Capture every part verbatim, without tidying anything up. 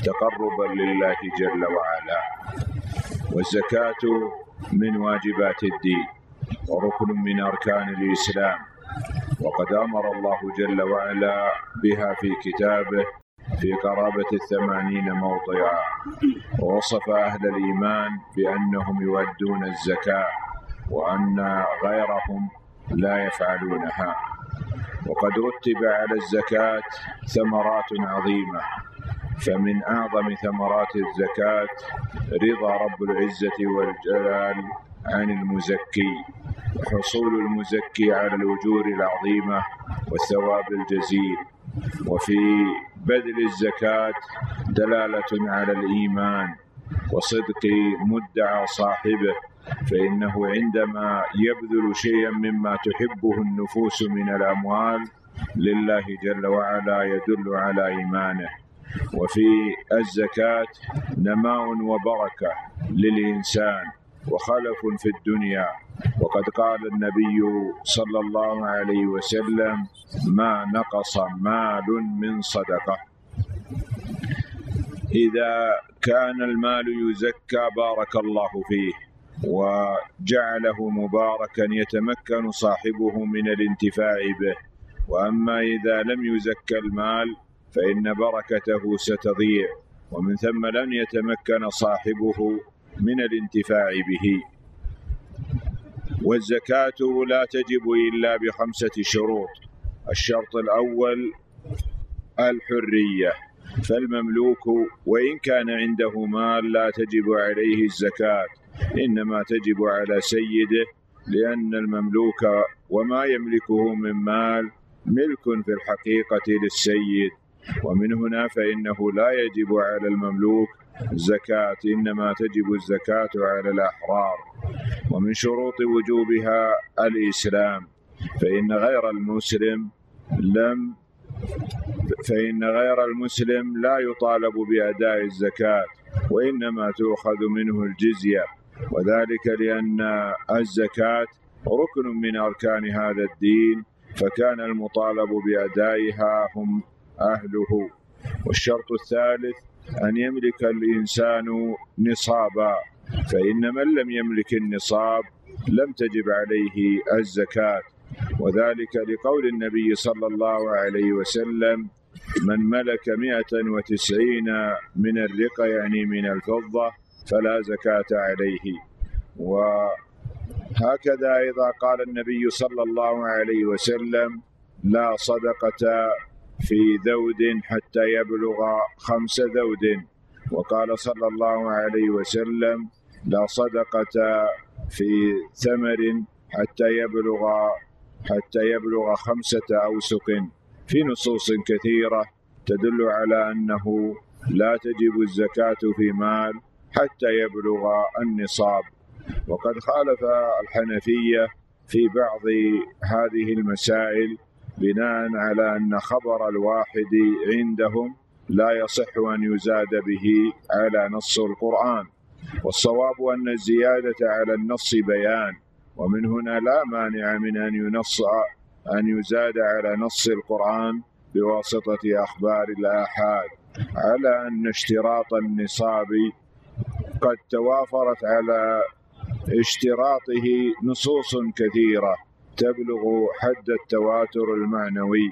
تقربا لله جل وعلا. والزكاة من واجبات الدين وركن من أركان الإسلام، وقد أمر الله جل وعلا بها في كتابه في قرابة الثمانين موضعا، ووصف أهل الإيمان بأنهم يؤدون الزكاة وأن غيرهم لا يفعلونها. وقد رتب على الزكاة ثمرات عظيمة، فمن أعظم ثمرات الزكاة رضا رب العزة والجلال عن المزكي، وحصول المزكي على الأجور العظيمة والثواب الجزيل. وفي بذل الزكاة دلالة على الإيمان وصدق مدعى صاحبه، فإنه عندما يبذل شيئا مما تحبه النفوس من الأموال لله جل وعلا يدل على إيمانه. وفي الزكاة نماء وبركة للإنسان وخلف في الدنيا، وقد قال النبي صلى الله عليه وسلم: ما نقص مال من صدقة. إذا كان المال يزكى بارك الله فيه وجعله مباركا يتمكن صاحبه من الانتفاع به، وأما إذا لم يزكى المال فإن بركته ستضيع، ومن ثم لن يتمكن صاحبه من الانتفاع به. والزكاة لا تجب إلا بخمسة شروط. الشرط الأول الحرية، فالمملوك وإن كان عنده مال لا تجب عليه الزكاة، إنما تجب على سيده، لأن المملوك وما يملكه من مال ملك في الحقيقة للسيد. ومن هنا فإنه لا يجب على المملوك زكاة، إنما تجب الزكاة على الأحرار. ومن شروط وجوبها الإسلام، فإن غير المسلم لم فإن غير المسلم لا يطالب بأداء الزكاة، وإنما تؤخذ منه الجزية، وذلك لأن الزكاة ركن من أركان هذا الدين، فكان المطالب بأدائها هم أهله. والشرط الثالث أن يملك الإنسان نصابا، فإن من لم يملك النصاب لم تجب عليه الزكاة، وذلك لقول النبي صلى الله عليه وسلم: من ملك مئة وتسعين من الرقة، يعني من الفضة، فلا زكاة عليه. وهكذا إذا قال النبي صلى الله عليه وسلم: لا صدقة في ذود حتى يبلغ خمس ذود، وقال صلى الله عليه وسلم: لا صدقة في ثمر حتى يبلغ حتى يبلغ خمسة أوسق، في نصوص كثيرة تدل على أنه لا تجب الزكاة في مال حتى يبلغ النصاب. وقد خالف الحنفية في بعض هذه المسائل بناء على أن خبر الواحد عندهم لا يصح أن يزاد به على نص القرآن، والصواب أن الزيادة على النص بيان، ومن هنا لا مانع من أن ينص أن يزاد على نص القرآن بواسطة أخبار الآحاد، على أن اشتراط النصاب قد توافرت على اشتراطه نصوص كثيرة تبلغ حد التواتر المعنوي.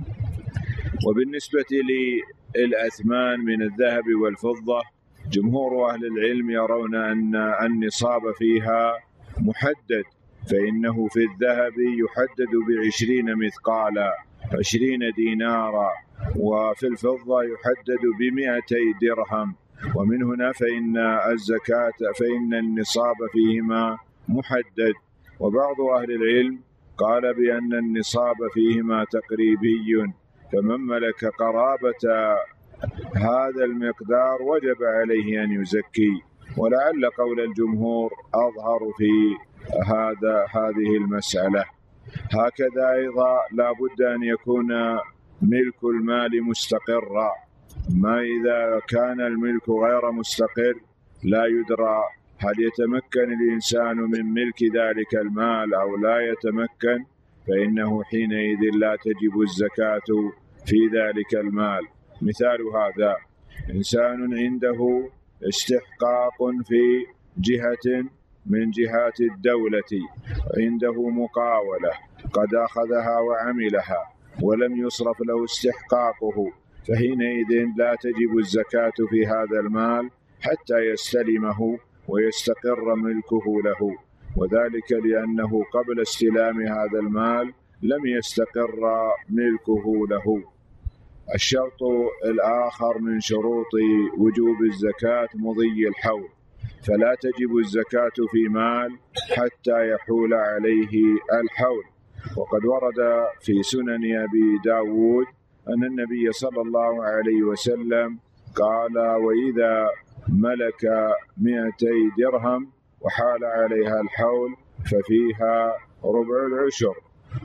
وبالنسبة للأثمان من الذهب والفضة، جمهور أهل العلم يرون أن النصاب فيها محدد، فإنه في الذهب يحدد بعشرين مثقالا، عشرين دينارا، وفي الفضة يحدد بمئتي درهم. ومن هنا فإن الزكاة فإن النصاب فيهما محدد. وبعض أهل العلم قال بأن النصاب فيهما تقريبي، فمن ملك قرابة هذا المقدار وجب عليه أن يزكي، ولعل قول الجمهور أظهر في هذا هذه المسألة. هكذا أيضا لا بد أن يكون ملك المال مستقرا، ما إذا كان الملك غير مستقر لا يدرى هل يتمكن الإنسان من ملك ذلك المال أو لا يتمكن، فإنه حينئذ لا تجب الزكاة في ذلك المال. مثال هذا: إنسان عنده استحقاق في جهة من جهات الدولة، عنده مقاولة قد أخذها وعملها ولم يصرف له استحقاقه، فحينئذ لا تجب الزكاة في هذا المال حتى يستلمه ويستقر ملكه له، وذلك لأنه قبل استلام هذا المال لم يستقر ملكه له. الشرط الآخر من شروط وجوب الزكاة مضي الحول، فلا تجب الزكاة في مال حتى يحول عليه الحول. وقد ورد في سنن أبي داود أن النبي صلى الله عليه وسلم قال: وإذا ملك مئتي درهم وحال عليها الحول ففيها ربع العشر.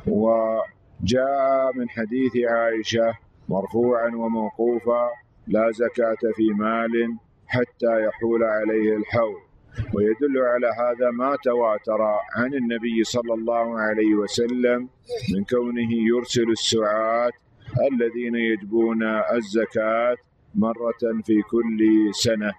وجاء من حديث عائشة مرفوعا وموقوفا: لا زكاة في مال حتى يحول عليه الحول. ويدل على هذا ما تواتر عن النبي صلى الله عليه وسلم من كونه يرسل السعاة الذين يجبون الزكاة مرة في كل سنة.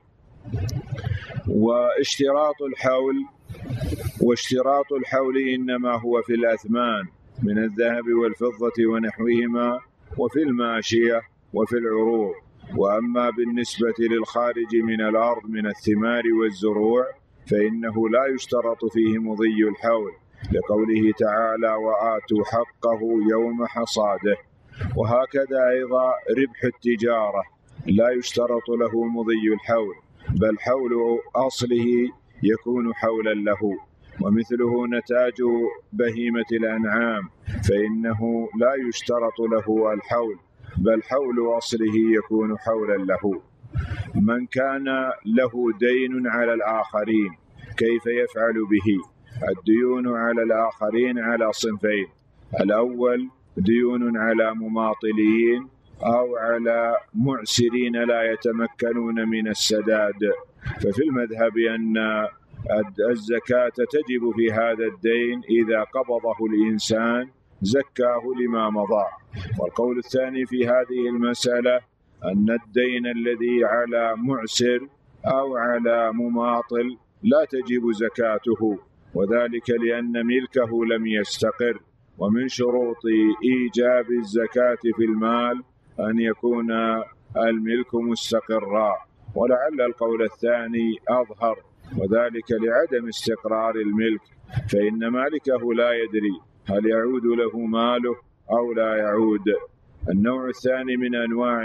واشتراط الحول واشتراط الحول إنما هو في الأثمان من الذهب والفضة ونحوهما، وفي الماشية وفي العروض. وأما بالنسبة للخارج من الأرض من الثمار والزروع فإنه لا يشترط فيه مضي الحول، لقوله تعالى: وآتوا حقه يوم حصاده. وهكذا أيضا ربح التجارة لا يشترط له مضي الحول، بل حول أصله يكون حولا له. ومثله نتاج بهيمة الأنعام فإنه لا يشترط له الحول، بل حول أصله يكون حولا له. من كان له دين على الآخرين كيف يفعل به؟ الديون على الآخرين على صنفين: الأول ديون على مماطلين أو على معسرين لا يتمكنون من السداد. ففي المذهب أن الزكاة تجب في هذا الدين إذا قبضه الإنسان زكاه لما مضى. والقول الثاني في هذه المسألة أن الدين الذي على معسر أو على مماطل لا تجب زكاته، وذلك لأن ملكه لم يستقر. ومن شروط إيجاب الزكاة في المال أن يكون الملك مستقرا، ولعل القول الثاني أظهر، وذلك لعدم استقرار الملك، فإن مالكه لا يدري هل يعود له ماله أو لا يعود. النوع الثاني من أنواع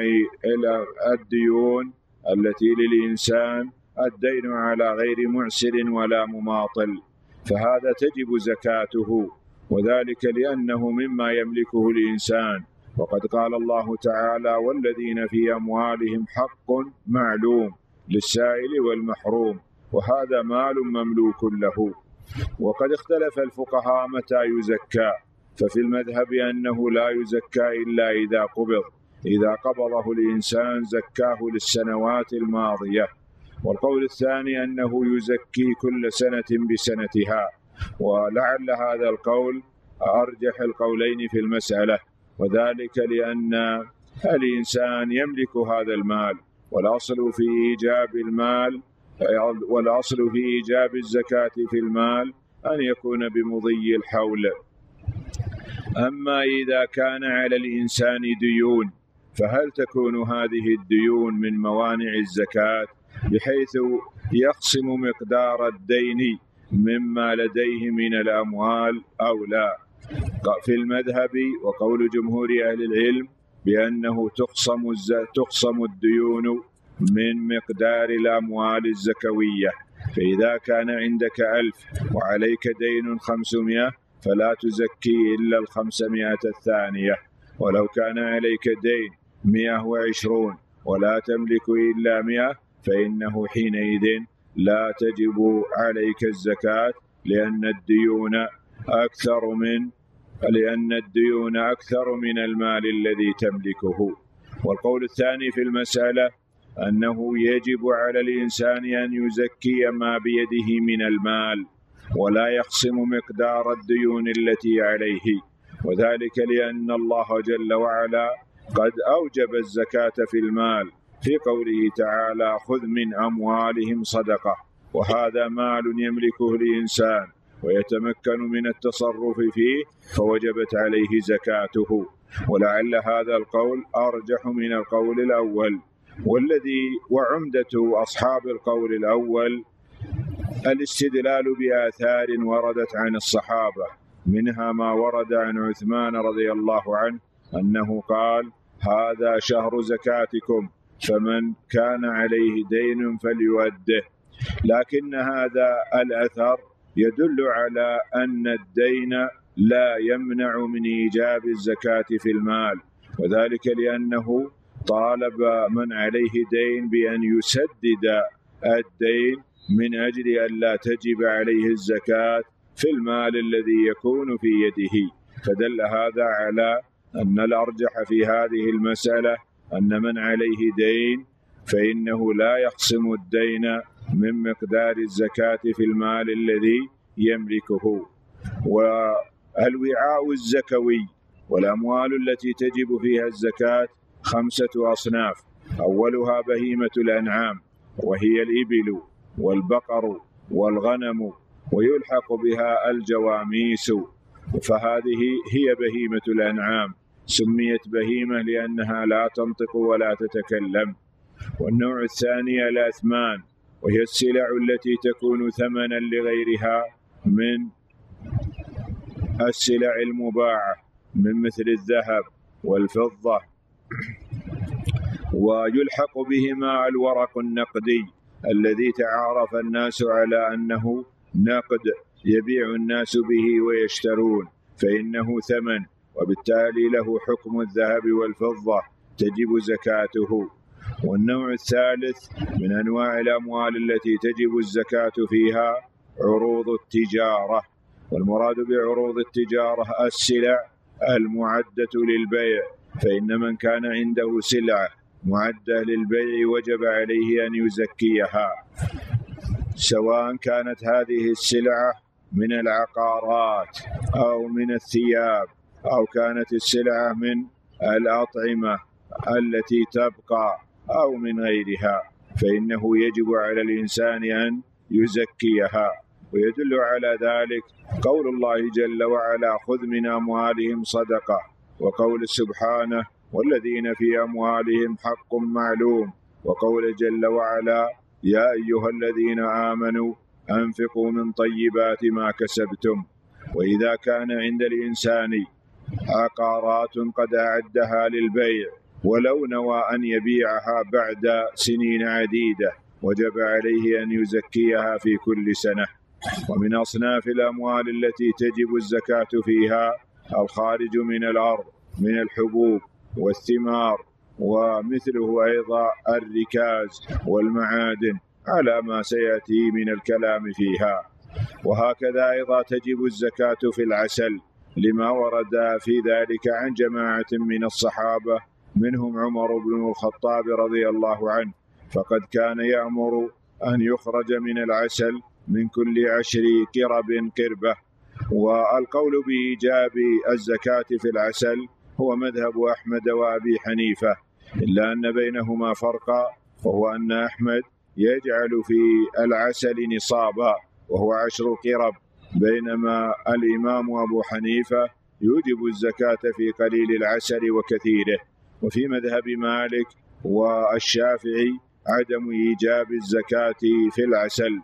الديون التي للإنسان الدين على غير معسر ولا مماطل، فهذا تجب زكاته، وذلك لأنه مما يملكه الإنسان. وقد قال الله تعالى: والذين في أموالهم حق معلوم للسائل والمحروم، وهذا مال مملوك له. وقد اختلف الفقهاء متى يزكى، ففي المذهب أنه لا يزكى إلا إذا قبض، إذا قبضه الإنسان زكاه للسنوات الماضية. والقول الثاني أنه يزكي كل سنة بسنتها، ولعل هذا القول أرجح القولين في المسألة، وذلك لأن الإنسان يملك هذا المال، والأصل في إيجاب المال والأصل في إيجاب الزكاة في المال أن يكون بمضي الحول. أما إذا كان على الإنسان ديون فهل تكون هذه الديون من موانع الزكاة بحيث يخصم مقدار الدين مما لديه من الأموال أو لا؟ في المذهب وقول جمهور أهل العلم بأنه تخصم تخصم الديون من مقدار الأموال الزكوية. فإذا كان عندك ألف وعليك دين خمسمائة فلا تزكي إلا الخمسمائة الثانية، ولو كان عليك دين مئة وعشرون ولا تملك إلا مئة فإنه حينئذ لا تجب عليك الزكاة، لأن الديون أكثر من لأن الديون أكثر من المال الذي تملكه. والقول الثاني في المسألة أنه يجب على الإنسان أن يزكي ما بيده من المال ولا يخصم مقدار الديون التي عليه، وذلك لأن الله جل وعلا قد أوجب الزكاة في المال، في قوله تعالى: خذ من أموالهم صدقة، وهذا مال يملكه الإنسان ويتمكن من التصرف فيه فوجبت عليه زكاته. ولعل هذا القول أرجح من القول الأول، والذي وعمدة أصحاب القول الأول الاستدلال بآثار وردت عن الصحابة، منها ما ورد عن عثمان رضي الله عنه أنه قال: هذا شهر زكاتكم، فمن كان عليه دين فليؤده. لكن هذا الأثر يدل على أن الدين لا يمنع من إيجاب الزكاة في المال، وذلك لأنه طالب من عليه دين بأن يسدد الدين من أجل أن لا تجب عليه الزكاة في المال الذي يكون في يده. فدل هذا على أن الأرجح في هذه المسألة أن من عليه دين فإنه لا يقسم الدين من مقدار الزكاة في المال الذي يملكه. والوعاء الزكوي والأموال التي تجب فيها الزكاة خمسة أصناف: أولها بهيمة الأنعام، وهي الإبل والبقر والغنم، ويلحق بها الجواميس، فهذه هي بهيمة الأنعام، سميت بهيمة لأنها لا تنطق ولا تتكلم. والنوع الثاني الأثمان، وهي السلع التي تكون ثمنا لغيرها من السلع المباعة من مثل الذهب والفضة. ويلحق بهما الورق النقدي الذي تعارف الناس على أنه نقد يبيع الناس به ويشترون، فإنه ثمن، وبالتالي له حكم الذهب والفضة تجب زكاته. والنوع الثالث من أنواع الأموال التي تجب الزكاة فيها عروض التجارة، والمراد بعروض التجارة السلع المعدة للبيع، فإن من كان عنده سلعة معدة للبيع وجب عليه أن يزكيها، سواء كانت هذه السلعة من العقارات أو من الثياب، أو كانت السلعة من الأطعمة التي تبقى أو من غيرها، فإنه يجب على الإنسان أن يزكيها. ويدل على ذلك قول الله جل وعلا: خذ من أموالهم صدقة، وقول سبحانه: والذين في أموالهم حق معلوم، وقول جل وعلا: يا أيها الذين آمنوا أنفقوا من طيبات ما كسبتم. وإذا كان عند الإنسان عقارات قد أعدها للبيع ولو نوى أن يبيعها بعد سنين عديدة وجب عليه أن يزكيها في كل سنة. ومن أصناف الأموال التي تجب الزكاة فيها الخارج من الأرض من الحبوب والثمار، ومثله أيضا الركاز والمعادن على ما سيأتي من الكلام فيها. وهكذا أيضا تجب الزكاة في العسل لما ورد في ذلك عن جماعة من الصحابة، منهم عمر بن الخطاب رضي الله عنه، فقد كان يأمر أن يخرج من العسل من كل عشر كرب قربة. والقول بإيجاب الزكاة في العسل هو مذهب أحمد وأبي حنيفة، إلا أن بينهما فرقا، وهو أن أحمد يجعل في العسل نصابا وهو عشر قرب، بينما الإمام أبو حنيفة يوجب الزكاة في قليل العسل وكثيره. وفي مذهب مالك والشافعي عدم إيجاب الزكاة في العسل.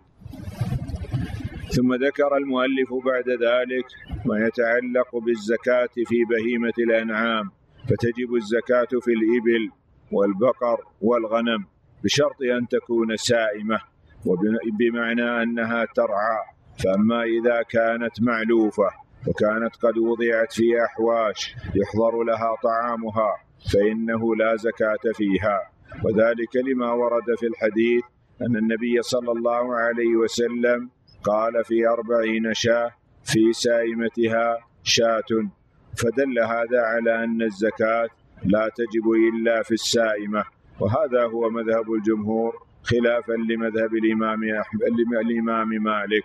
ثم ذكر المؤلف بعد ذلك ما يتعلق بالزكاة في بهيمة الأنعام، فتجب الزكاة في الإبل والبقر والغنم بشرط أن تكون سائمة، وبمعنى أنها ترعى. فأما إذا كانت معلوفة وكانت قد وضعت في أحواش يحضر لها طعامها فإنه لا زكاة فيها، وذلك لما ورد في الحديث أن النبي صلى الله عليه وسلم قال: في أربعين شاة في سائمتها شاة، فدل هذا على أن الزكاة لا تجب إلا في السائمة، وهذا هو مذهب الجمهور خلافا لمذهب الإمام, الإمام مالك.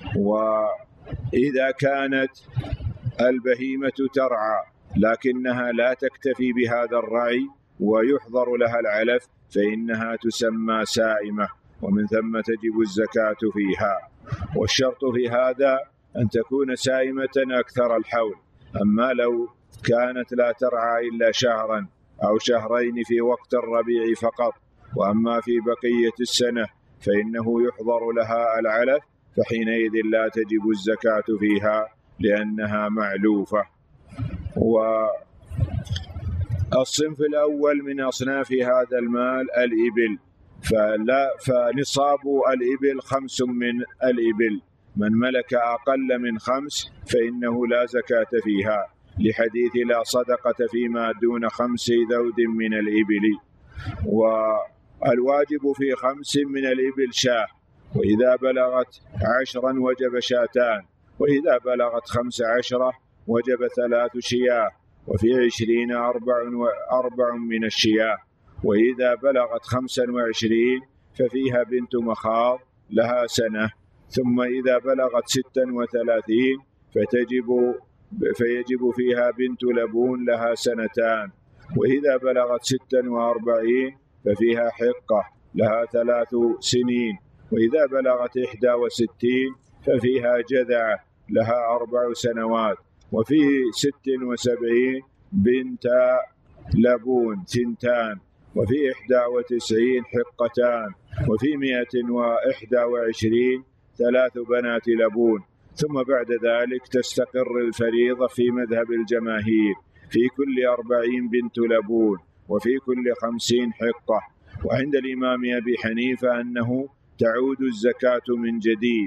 وإذا كانت البهيمة ترعى لكنها لا تكتفي بهذا الرعي ويحضر لها العلف فإنها تسمى سائمة، ومن ثم تجب الزكاة فيها. والشرط في هذا أن تكون سائمة أكثر الحول. أما لو كانت لا ترعى إلا شهرا أو شهرين في وقت الربيع فقط، وأما في بقية السنة فإنه يحضر لها العلف، فحينئذ لا تجب الزكاة فيها لأنها معلوفة. والصنف الأول من أصناف هذا المال الإبل، فلا فنصاب الإبل خمس من الإبل، من ملك أقل من خمس فإنه لا زكاة فيها، لحديث لا صدقة فيما دون خمس ذود من الإبل. والواجب في خمس من الإبل شاه، وإذا بلغت عشرا وجب شاتان، وإذا بلغت خمس عشرة وجب ثلاث شياه، وفي عشرين أربع, أربع من الشياه، وإذا بلغت خمسا وعشرين ففيها بنت مخاض لها سنة، ثم إذا بلغت ستا وثلاثين فتجب فيجب فيها بنت لبون لها سنتان، وإذا بلغت ستا وأربعين ففيها حقة لها ثلاث سنين، وإذا بلغت إحدى وستين ففيها جذعة لها أربع سنوات، وفي ست وسبعين بنت لبون ثنتان، وفي إحدى وتسعين حقتان، وفي مئة وإحدى وعشرين ثلاث بنات لبون. ثم بعد ذلك تستقر الفريضة في مذهب الجماهير في كل أربعين بنت لبون، وفي كل خمسين حقة. وعند الإمام أبي حنيفة أنه تعود الزكاة من جديد،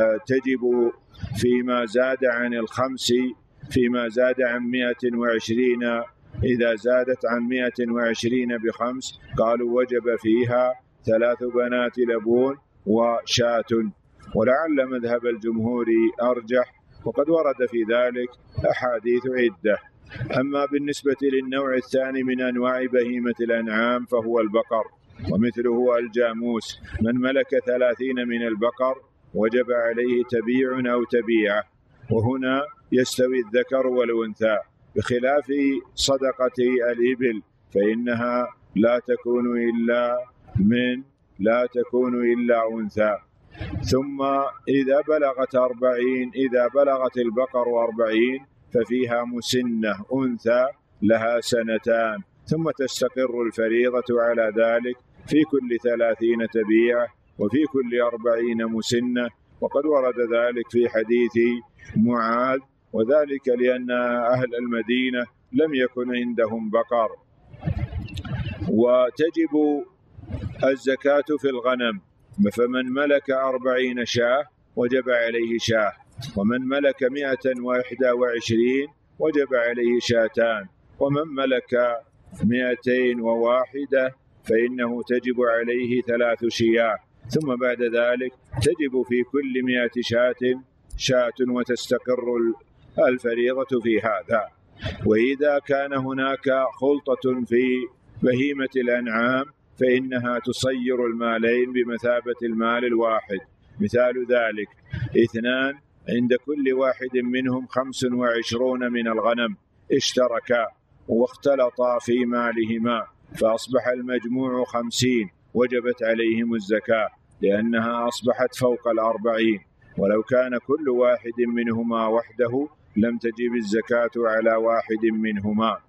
فتجب فيما زاد عن الخمس فيما زاد عن مئة وعشرين، إذا زادت عن مئة وعشرين بخمس قالوا وجب فيها ثلاث بنات لبون وشاة، ولعل مذهب الجمهور أرجح، وقد ورد في ذلك أحاديث عدة. أما بالنسبة للنوع الثاني من أنواع بهيمة الأنعام فهو البقر، ومثله الجاموس، من ملك ثلاثين من البقر وجب عليه تبيع أو تبيعة، وهنا يستوي الذكر والأنثى، بخلاف صدقة الإبل فإنها لا تكون إلا من لا تكون إلا أنثى. ثم إذا بلغت أربعين إذا بلغت البقر أربعين ففيها مسنة أنثى لها سنتان، ثم تستقر الفريضة على ذلك في كل ثلاثين تبيعة، وفي كل أربعين مسنة، وقد ورد ذلك في حديث معاذ، وذلك لأن أهل المدينة لم يكن عندهم بقر. وتجب الزكاة في الغنم، فمن ملك أربعين شاه وجب عليه شاه، ومن ملك مئة وإحدى وعشرين وجب عليه شاتان، ومن ملك مئتين وواحدة فإنه تجب عليه ثلاث شياه، ثم بعد ذلك تجب في كل مئة شاة شاة، وتستقر الفريضة في هذا. وإذا كان هناك خلطة في بهيمة الأنعام فإنها تصير المالين بمثابة المال الواحد. مثال ذلك اثنان عند كل واحد منهم خمس وعشرون من الغنم اشتركا واختلطا في مالهما، فأصبح المجموع خمسين، وجبت عليهم الزكاة لأنها أصبحت فوق الأربعين. ولو كان كل واحد منهما وحده لم تجب الزكاة على واحد منهما.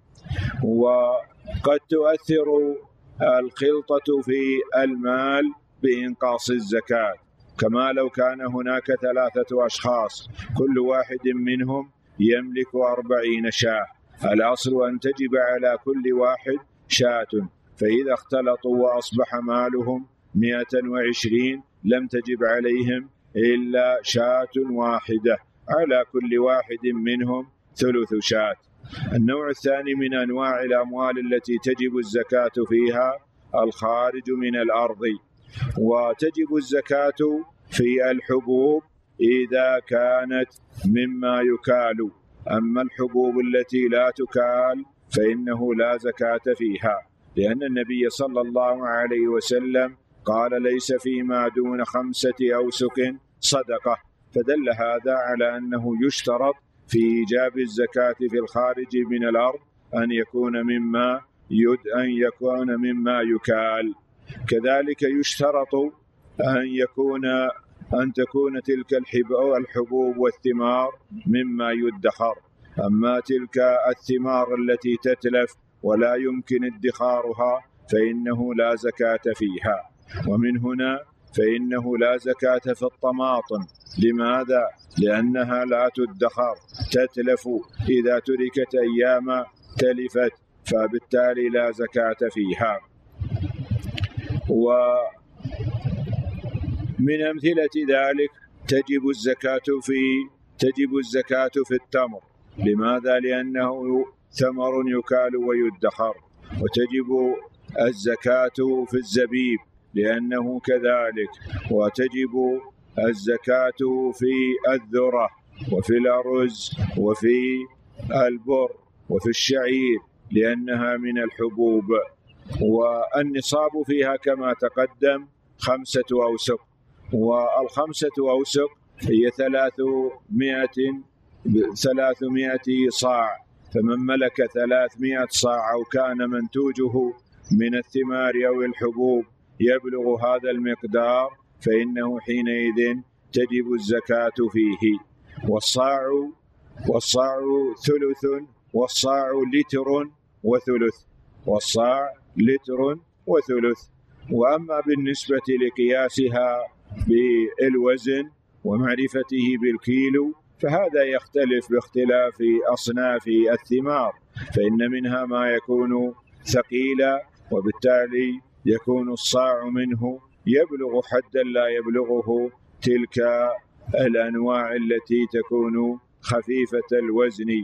وقد تؤثر الخلطة في المال بإنقاص الزكاة، كما لو كان هناك ثلاثة أشخاص كل واحد منهم يملك أربعين شاة، الأصل أن تجب على كل واحد شاة، فإذا اختلطوا وأصبح مالهم مئة وعشرين لم تجب عليهم إلا شاة واحدة، على كل واحد منهم ثلث شاة. النوع الثاني من أنواع الأموال التي تجب الزكاة فيها الخارج من الأرض، وتجب الزكاة في الحبوب إذا كانت مما يكال، أما الحبوب التي لا تكال فإنه لا زكاة فيها، لأن النبي صلى الله عليه وسلم قال ليس فيما دون خمسة أوسق صدقة، فدل هذا على أنه يشترط في إيجاب الزكاة في الخارج من الأرض أن يكون مما أن يكون مما يكال. كذلك يشترط أن يكون أن تكون تلك الحبوب والثمار مما يدخر. أما تلك الثمار التي تتلف ولا يمكن ادخارها فإنه لا زكاة فيها. ومن هنا فإنه لا زكاة في الطماطم. لماذا؟ لأنها لا تدخر، تتلف إذا تركت أيام تلفت، فبالتالي لا زكاة فيها. ومن أمثلة ذلك تجب الزكاة في تجب الزكاة في التمر. لماذا؟ لأنه ثمر يكال ويدخر. وتجب الزكاة في الزبيب لأنه كذلك. وتجب الزكاة في الذرة وفي الأرز وفي البر وفي الشعير لأنها من الحبوب. والنصاب فيها كما تقدم خمسة أوسق، والخمسة أوسق هي ثلاثمائة ثلاثمائة صاع. فمن ملك ثلاثمائة صاع أو كان منتوجه من الثمار أو الحبوب يبلغ هذا المقدار فإنه حينئذ تجب الزكاة فيه. والصاع والصاع ثلث، والصاع لتر وثلث، والصاع لتر وثلث. وأما بالنسبة لقياسها بالوزن ومعرفته بالكيلو فهذا يختلف باختلاف أصناف الثمار، فإن منها ما يكون ثقيلا وبالتالي يكون الصاع منه يبلغ حدا لا يبلغه تلك الأنواع التي تكون خفيفة الوزن.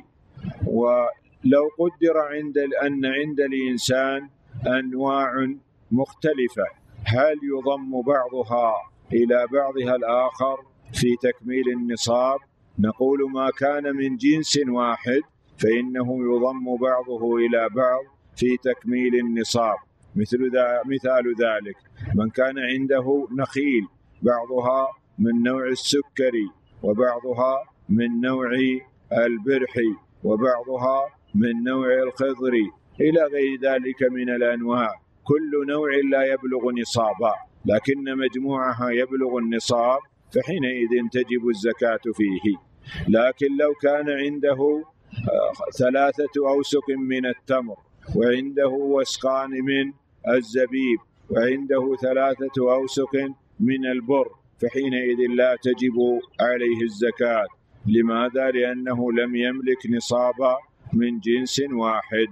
ولو قدر عند أن عند الإنسان أنواع مختلفة هل يضم بعضها إلى بعضها الآخر في تكميل النصاب؟ نقول ما كان من جنس واحد فإنه يضم بعضه إلى بعض في تكميل النصاب. مثل ذا مثال ذلك من كان عنده نخيل بعضها من نوع السكري وبعضها من نوع البرحي وبعضها من نوع الخضري إلى غير ذلك من الأنواع، كل نوع لا يبلغ نصابا لكن مجموعها يبلغ النصاب فحينئذ تجب الزكاة فيه. لكن لو كان عنده ثلاثة أوسق من التمر وعنده وسقان من الزبيب وعنده ثلاثة أوسق من البر فحينئذ لا تجب عليه الزكاة. لماذا؟ لأنه لم يملك نصابا من جنس واحد.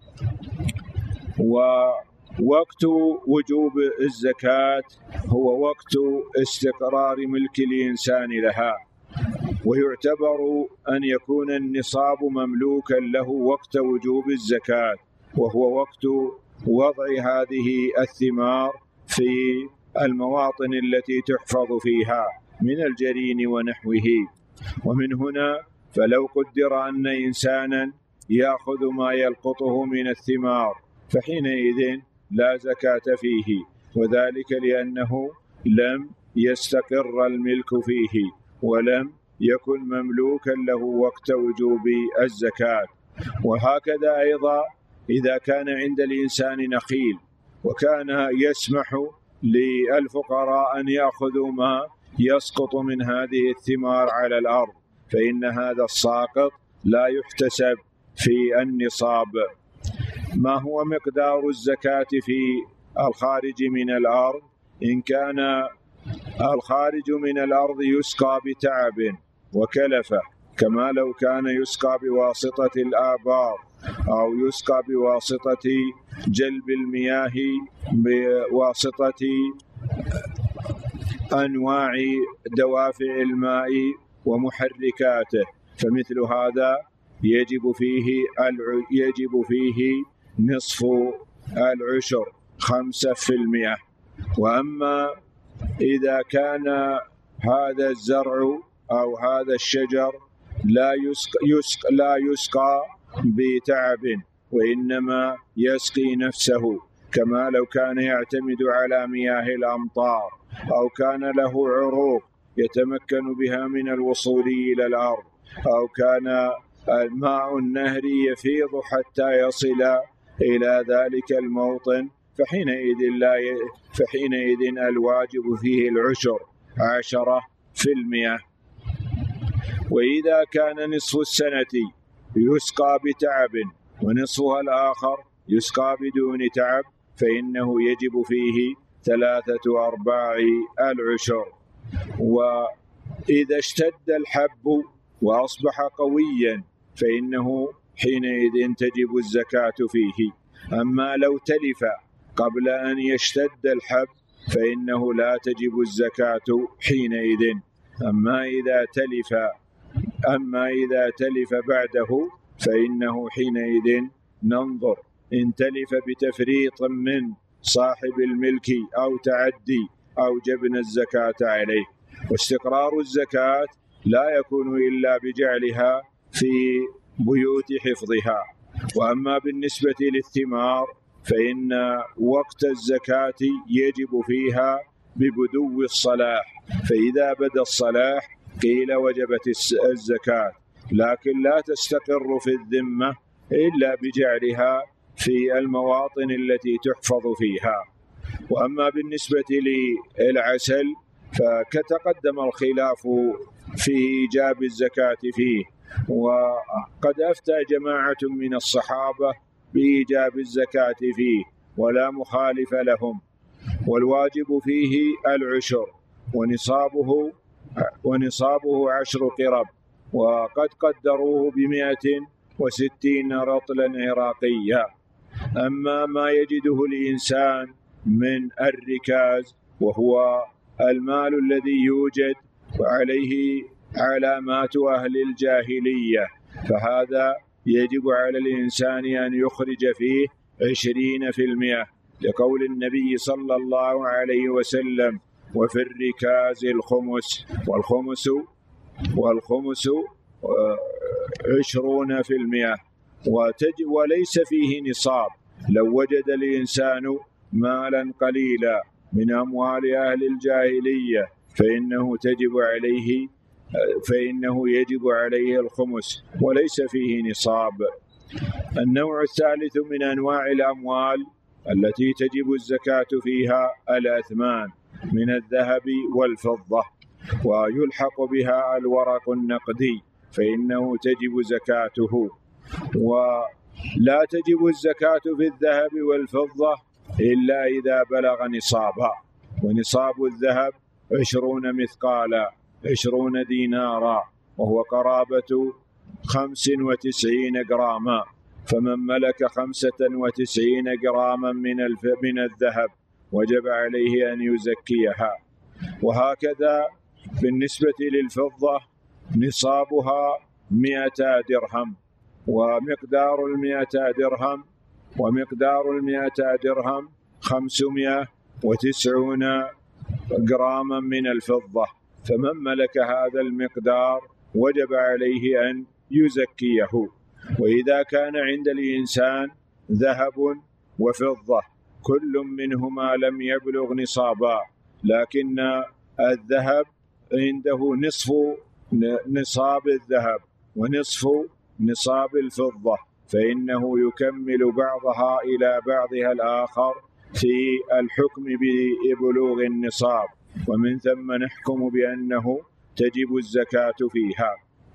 ووقت وجوب الزكاة هو وقت استقرار ملك الإنسان لها، ويعتبر أن يكون النصاب مملوكا له وقت وجوب الزكاة، وهو وقت وضع هذه الثمار في المواطن التي تحفظ فيها من الجرين ونحوه. ومن هنا فلو قدر أن إنسانا يأخذ ما يلقطه من الثمار فحينئذ لا زكاة فيه، وذلك لأنه لم يستقر الملك فيه ولم يكن مملوكا له وقت وجوب الزكاة. وهكذا أيضا إذا كان عند الإنسان نخيل وكان يسمح للفقراء أن يأخذوا ما يسقط من هذه الثمار على الأرض فإن هذا الساقط لا يحتسب في النصاب. ما هو مقدار الزكاة في الخارج من الأرض؟ إن كان الخارج من الأرض يسقى بتعب وكلفة كما لو كان يسقى بواسطة الآبار أو يسقى بواسطة جلب المياه بواسطة أنواع دوافع الماء ومحركاته، فمثل هذا يجب فيه يجب فيه نصف العشر خمسة في المئة. وأما إذا كان هذا الزرع أو هذا الشجر لا يسقى, يسقى, لا يسقى بتعب وإنما يسقي نفسه كما لو كان يعتمد على مياه الأمطار أو كان له عروق يتمكن بها من الوصول إلى الأرض أو كان ماء النهر يفيض حتى يصل إلى ذلك الموطن فحينئذ, لا ي... فحينئذ الواجب فيه العشر عشرة في المئة. وإذا كان نصف السنة يسقى بتعب ونصفها الآخر يسقى بدون تعب فإنه يجب فيه ثلاثة أرباع العشر. وإذا اشتد الحب وأصبح قويا فإنه حينئذ تجب الزكاة فيه. أما لو تلف قبل أن يشتد الحب فإنه لا تجب الزكاة حينئذ. أما إذا تلف أما إذا تلف بعده فإنه حينئذ ننظر إن تلف بتفريط من صاحب الملك أو تعدي أوجبنا الزكاة عليه. واستقرار الزكاة لا يكون إلا بجعلها في بيوت حفظها. وأما بالنسبة للثمار فإن وقت الزكاة يجب فيها ببدو الصلاح، فإذا بدا الصلاح قيل وجبت الزكاة، لكن لا تستقر في الذمة إلا بجعلها في المواطن التي تحفظ فيها. وأما بالنسبة للعسل فكتقدم الخلاف في إيجاب الزكاة فيه، وقد أفتى جماعة من الصحابة بإيجاب الزكاة فيه ولا مخالف لهم، والواجب فيه العشر ونصابه ونصابه عشر قرب، وقد قدروه بمائة وستين رطلا عراقيا. أما ما يجده الإنسان من الركاز وهو المال الذي يوجد وعليه علامات أهل الجاهلية فهذا يجب على الإنسان أن يخرج فيه عشرين في المئة لقول النبي صلى الله عليه وسلم وفي الركاز الخمس والخمس والخمس عشرون في المئة وليس فيه نصاب. لو وجد الإنسان مالا قليلا من أموال أهل الجاهلية فإنه تجب عليه فإنه يجب عليه الخمس وليس فيه نصاب. النوع الثالث من أنواع الأموال التي تجب الزكاة فيها الأثمان من الذهب والفضة، ويلحق بها الورق النقدي فإنه تجب زكاته. ولا تجب الزكاة في الذهب والفضة إلا إذا بلغ نصابها، ونصاب الذهب عشرون مثقالا عشرون دينارا وهو قرابة خمس وتسعين جراما، فمن ملك خمسة وتسعين جراما من من الذهب وجب عليه أن يزكيها. وهكذا بالنسبة للفضة نصابها مئتا درهم، ومقدار المئتا درهم ومقدار المئتا درهم خمسمائة وتسعون جراما من الفضة، فمن ملك هذا المقدار وجب عليه أن يزكيه. وإذا كان عند الإنسان ذهب وفضة كل منهما لم يبلغ نصابا، لكن الذهب عنده نصف نصاب الذهب ونصف نصاب الفضة، فإنه يكمل بعضها إلى بعضها الآخر في الحكم ببلوغ النصاب، ومن ثم نحكم بأنه تجب الزكاة فيها.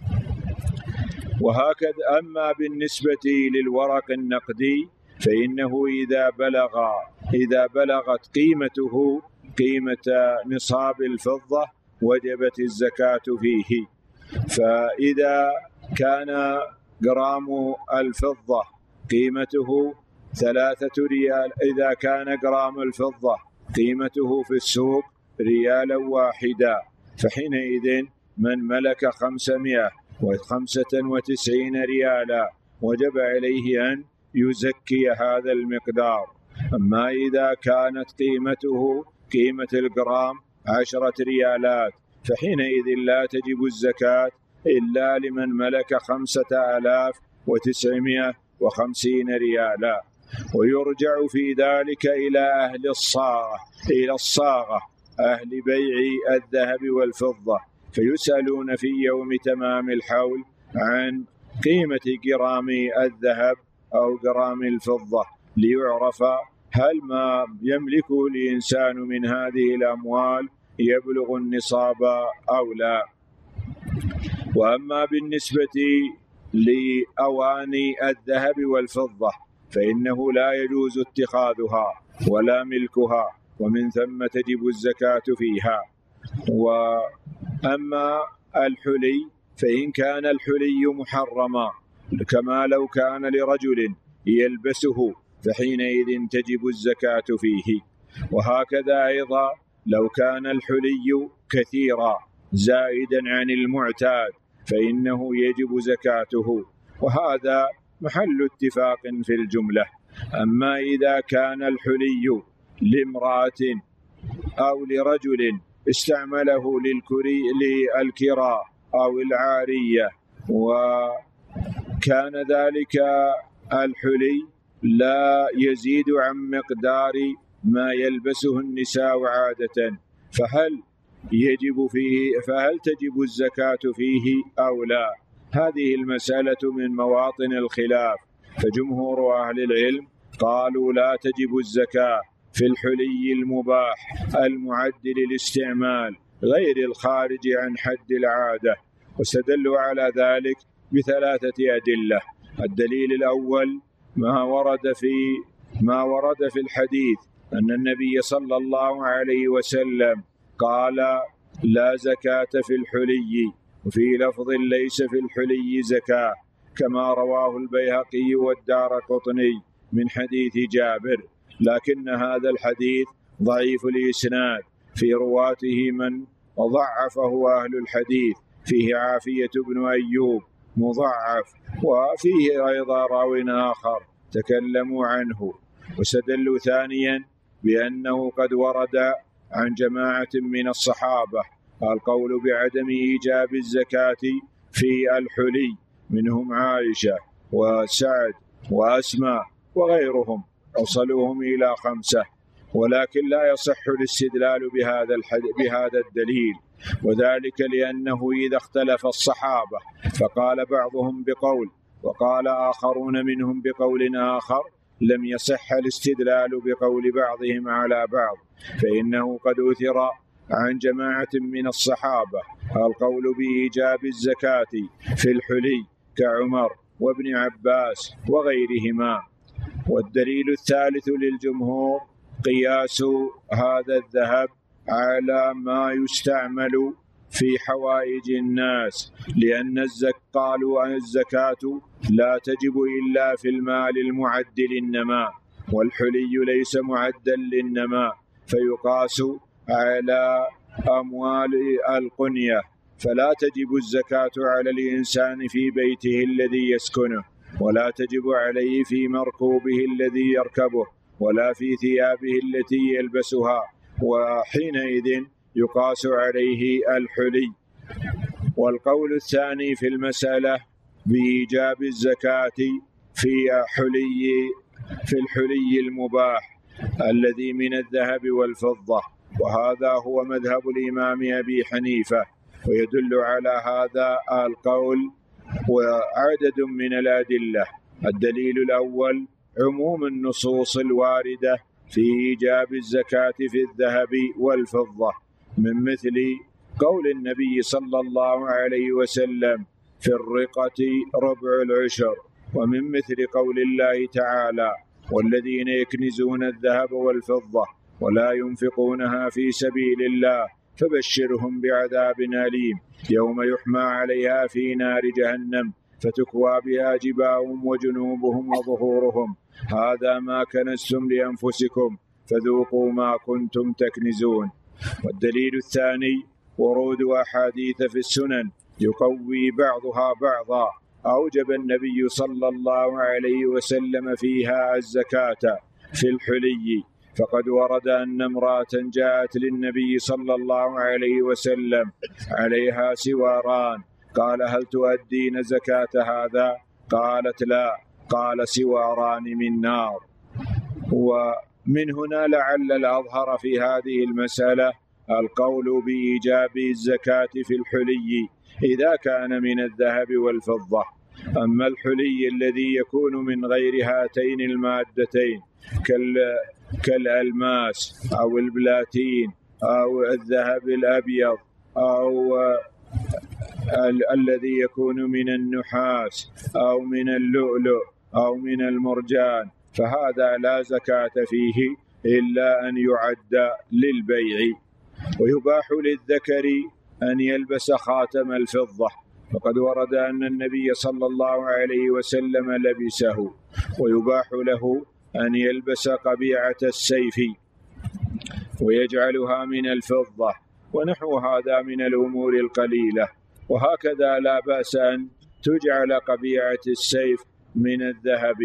وهكذا أما بالنسبة للورق النقدي فإنه إذا بلغ إذا بلغت قيمته قيمة نصاب الفضة وجبت الزكاة فيه. فإذا كان جرام الفضة قيمته ثلاثة ريال إذا كان جرام الفضة قيمته في السوق ريالا واحدا فحينئذ من ملك خمسمائة وخمسة وتسعين ريالا وجب عليه أن يزكي هذا المقدار. أما إذا كانت قيمته قيمة الجرام عشرة ريالات فحينئذ لا تجب الزكاة إلا لمن ملك خمسة آلاف وتسعمائة وخمسين ريالا. ويرجع في ذلك إلى أهل الصاغة إلى الصاغة أهل بيع الذهب والفضة، فيسألون في يوم تمام الحول عن قيمة جرام الذهب أو جرام الفضة، ليعرف هل ما يملكه الإنسان من هذه الأموال يبلغ النصاب أو لا. وأما بالنسبة لأواني الذهب والفضة فإنه لا يجوز اتخاذها ولا ملكها، ومن ثم تجب الزكاة فيها. وأما الحلي فإن كان الحلي محرما كما لو كان لرجل يلبسه فحينئذ تجب الزكاة فيه. وهكذا أيضا لو كان الحلي كثيرا زائدا عن المعتاد فإنه يجب زكاته، وهذا محل اتفاق في الجملة. أما إذا كان الحلي لامرأة أو لرجل استعمله للكراء أو العارية، وكان ذلك الحلي لا يزيد عن مقدار ما يلبسه النساء عادة، فهل يجب فيه فهل تجب الزكاة فيه أو لا؟ هذه المسألة من مواطن الخلاف، فجمهور أهل العلم قالوا لا تجب الزكاة في الحلي المباح المعد للاستعمال غير الخارج عن حد العادة، واستدلوا على ذلك بثلاثة أدلة. الدليل الأول ما ورد في ما ورد في الحديث أن النبي صلى الله عليه وسلم قال لا زكاة في الحلي، وفي لفظ ليس في الحلي زكاة، كما رواه البيهقي والدارقطني من حديث جابر، لكن هذا الحديث ضعيف الإسناد، في رواته من ضعفه أهل الحديث، فيه عافية بن أيوب مضعف، وفيه أيضا راو آخر تكلموا عنه. واستدلوا ثانيا بأنه قد ورد عن جماعة من الصحابة القول بعدم إيجاب الزكاة في الحلي، منهم عائشة وسعد وأسماء وغيرهم، أوصلوهم إلى خمسة، ولكن لا يصح الاستدلال بهذا بهذا الدليل، وذلك لأنه إذا اختلف الصحابة فقال بعضهم بقول وقال آخرون منهم بقول آخر لم يصح الاستدلال بقول بعضهم على بعض، فإنه قد أثر عن جماعة من الصحابة القول بإيجاب الزكاة في الحلي كعمر وابن عباس وغيرهما. والدليل الثالث للجمهور قياس هذا الذهب على ما يستعمل في حوائج الناس، لأن الزك قالوا الزكاة لا تجب إلا في المال المعد للنماء، والحلي ليس معدا للنماء، فيقاس على أموال القنية، فلا تجب الزكاة على الإنسان في بيته الذي يسكنه، ولا تجب عليه في مركوبه الذي يركبه، ولا في ثيابه التي يلبسها، وحينئذ يقاس عليه الحلي. والقول الثاني في المسألة بإيجاب الزكاة في حلي في الحلي المباح الذي من الذهب والفضة، وهذا هو مذهب الإمام أبي حنيفة، ويدل على هذا القول وعدد من الأدلة. الدليل الأول عموم النصوص الواردة في إيجاب الزكاة في الذهب والفضة، من مثل قول النبي صلى الله عليه وسلم في الرقة ربع العشر، ومن مثل قول الله تعالى والذين يكنزون الذهب والفضة ولا ينفقونها في سبيل الله فبشرهم بعذاب أليم يوم يحمى عليها في نار جهنم فتكوى بها جباههم وجنوبهم وظهورهم هذا ما كنزتم لأنفسكم فذوقوا ما كنتم تكنزون. والدليل الثاني ورود أحاديث في السنن يقوي بعضها بعضا، أوجب النبي صلى الله عليه وسلم فيها الزكاة في الحلي، فقد ورد أن امرأة جاءت للنبي صلى الله عليه وسلم عليها سواران، قال هل تؤدين زكاة هذا؟ قالت لا، قال سواران من نار. ومن هنا لعل الأظهر في هذه المسألة القول بإيجاب الزكاة في الحلي إذا كان من الذهب والفضة. أما الحلي الذي يكون من غير هاتين المادتين كالألماس أو البلاتين أو الذهب الأبيض أو ال- الذي يكون من النحاس أو من اللؤلؤ أو من المرجان، فهذا لا زكاة فيه إلا أن يعد للبيع. ويباح للذكر أن يلبس خاتم الفضة، فقد ورد أن النبي صلى الله عليه وسلم لبسه. ويباح له أن يلبس قبيعة السيف ويجعلها من الفضة ونحو هذا من الأمور القليلة. وهكذا لا بأس أن تجعل قبيعة السيف من الذهب.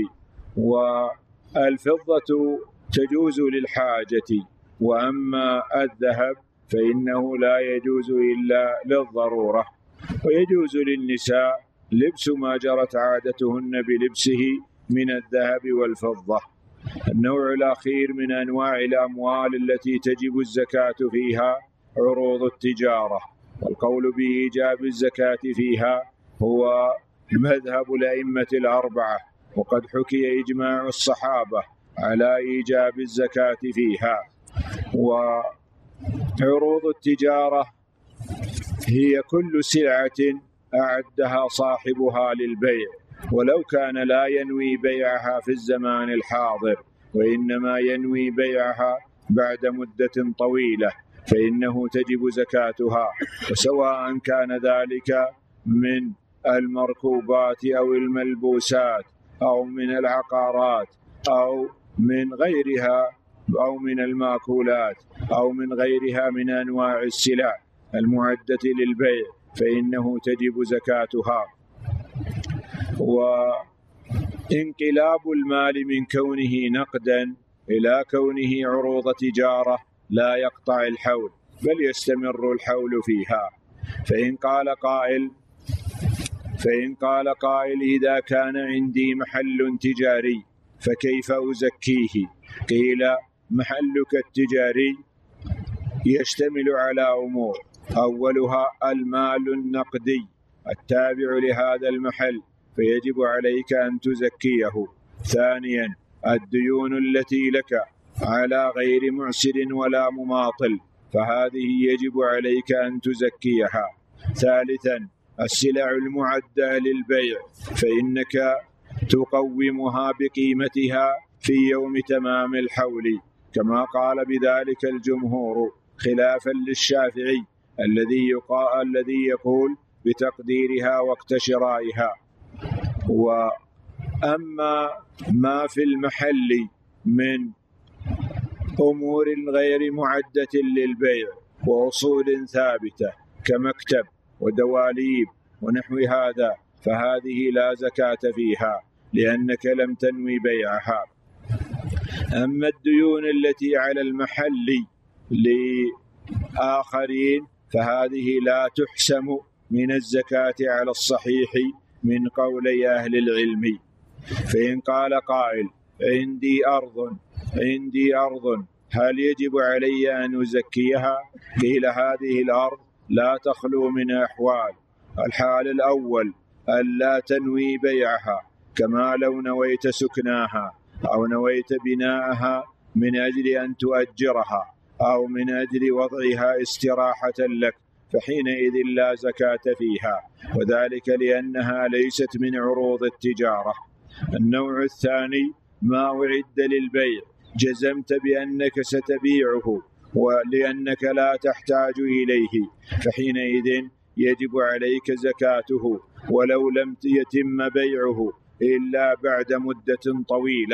والفضة تجوز للحاجة، وأما الذهب فإنه لا يجوز إلا للضرورة. ويجوز للنساء لبس ما جرت عادتهن بلبسه من الذهب والفضة. النوع الأخير من أنواع الأموال التي تجب الزكاة فيها عروض التجارة، والقول بإيجاب الزكاة فيها هو مذهب الأئمة الأربعة، وقد حكي إجماع الصحابة على إيجاب الزكاة فيها. وعروض التجارة هي كل سلعة أعدها صاحبها للبيع، ولو كان لا ينوي بيعها في الزمان الحاضر وإنما ينوي بيعها بعد مدة طويلة، فإنه تجب زكاتها. وسواء كان ذلك من المركوبات أو الملبوسات أو من العقارات أو من غيرها أو من المأكولات أو من غيرها من أنواع السلع المعدة للبيع، فإنه تجب زكاتها. وانقلاب المال من كونه نقدا إلى كونه عروض تجارة لا يقطع الحول، بل يستمر الحول فيها. فإن قال قائل فإن قال قائل إذا كان عندي محل تجاري فكيف أزكيه؟ قيل محلك التجاري يشتمل على أمور، أولها المال النقدي التابع لهذا المحل فيجب عليك أن تزكيه. ثانيا الديون التي لك على غير معسر ولا مماطل، فهذه يجب عليك أن تزكيها. ثالثا السلع المعدة للبيع، فإنك تقومها بقيمتها في يوم تمام الحول، كما قال بذلك الجمهور خلافا للشافعي الذي يقال الذي يقول بتقديرها وقت شرائها. وأما ما في المحل من أمور غير معدة للبيع وأصول ثابتة كمكتب ودواليب ونحو هذا، فهذه لا زكاة فيها لأنك لم تنوي بيعها. أما الديون التي على المحل لآخرين فهذه لا تحسم من الزكاة على الصحيح من قولي أهل العلم. فإن قال قائل عندي أرض عندي أرض هل يجب علي أن أزكيها؟ قيل هذه الأرض لا تخلو من أحوال. الحال الأول ألا تنوي بيعها، كما لو نويت سكناها أو نويت بناءها من أجل أن تؤجرها أو من أجل وضعها استراحة لك، فحينئذ لا زكاة فيها، وذلك لأنها ليست من عروض التجارة. النوع الثاني ما أعد للبيع جزمت بأنك ستبيعه ولأنك لا تحتاج إليه، فحينئذ يجب عليك زكاته ولو لم يتم بيعه إلا بعد مدة طويلة.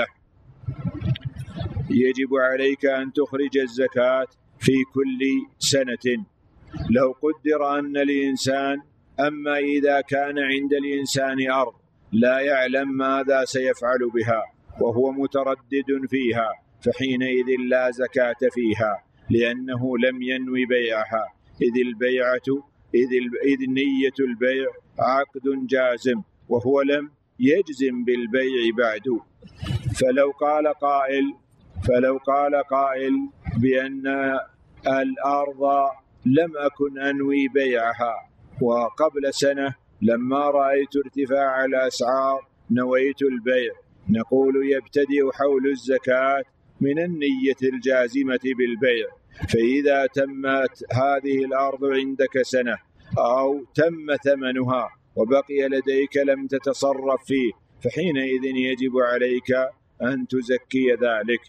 يجب عليك أن تخرج الزكاة في كل سنة. لو قدر أن الإنسان أما إذا كان عند الإنسان أرض لا يعلم ماذا سيفعل بها وهو متردد فيها، فحينئذ لا زكاة فيها لأنه لم ينوي بيعها، إذ البيعة إذ, إذ نية البيع عقد جازم وهو لم يجزم بالبيع بعد. فلو قال قائل فلو قال قائل بأن الأرض لم أكن أنوي بيعها وقبل سنة لما رأيت ارتفاع الأسعار نويت البيع. نقول يبتدئ حول الزكاة من النية الجازمة بالبيع، فإذا تمت هذه الأرض عندك سنة أو تم ثمنها وبقي لديك لم تتصرف فيه، فحينئذ يجب عليك أن تزكي ذلك.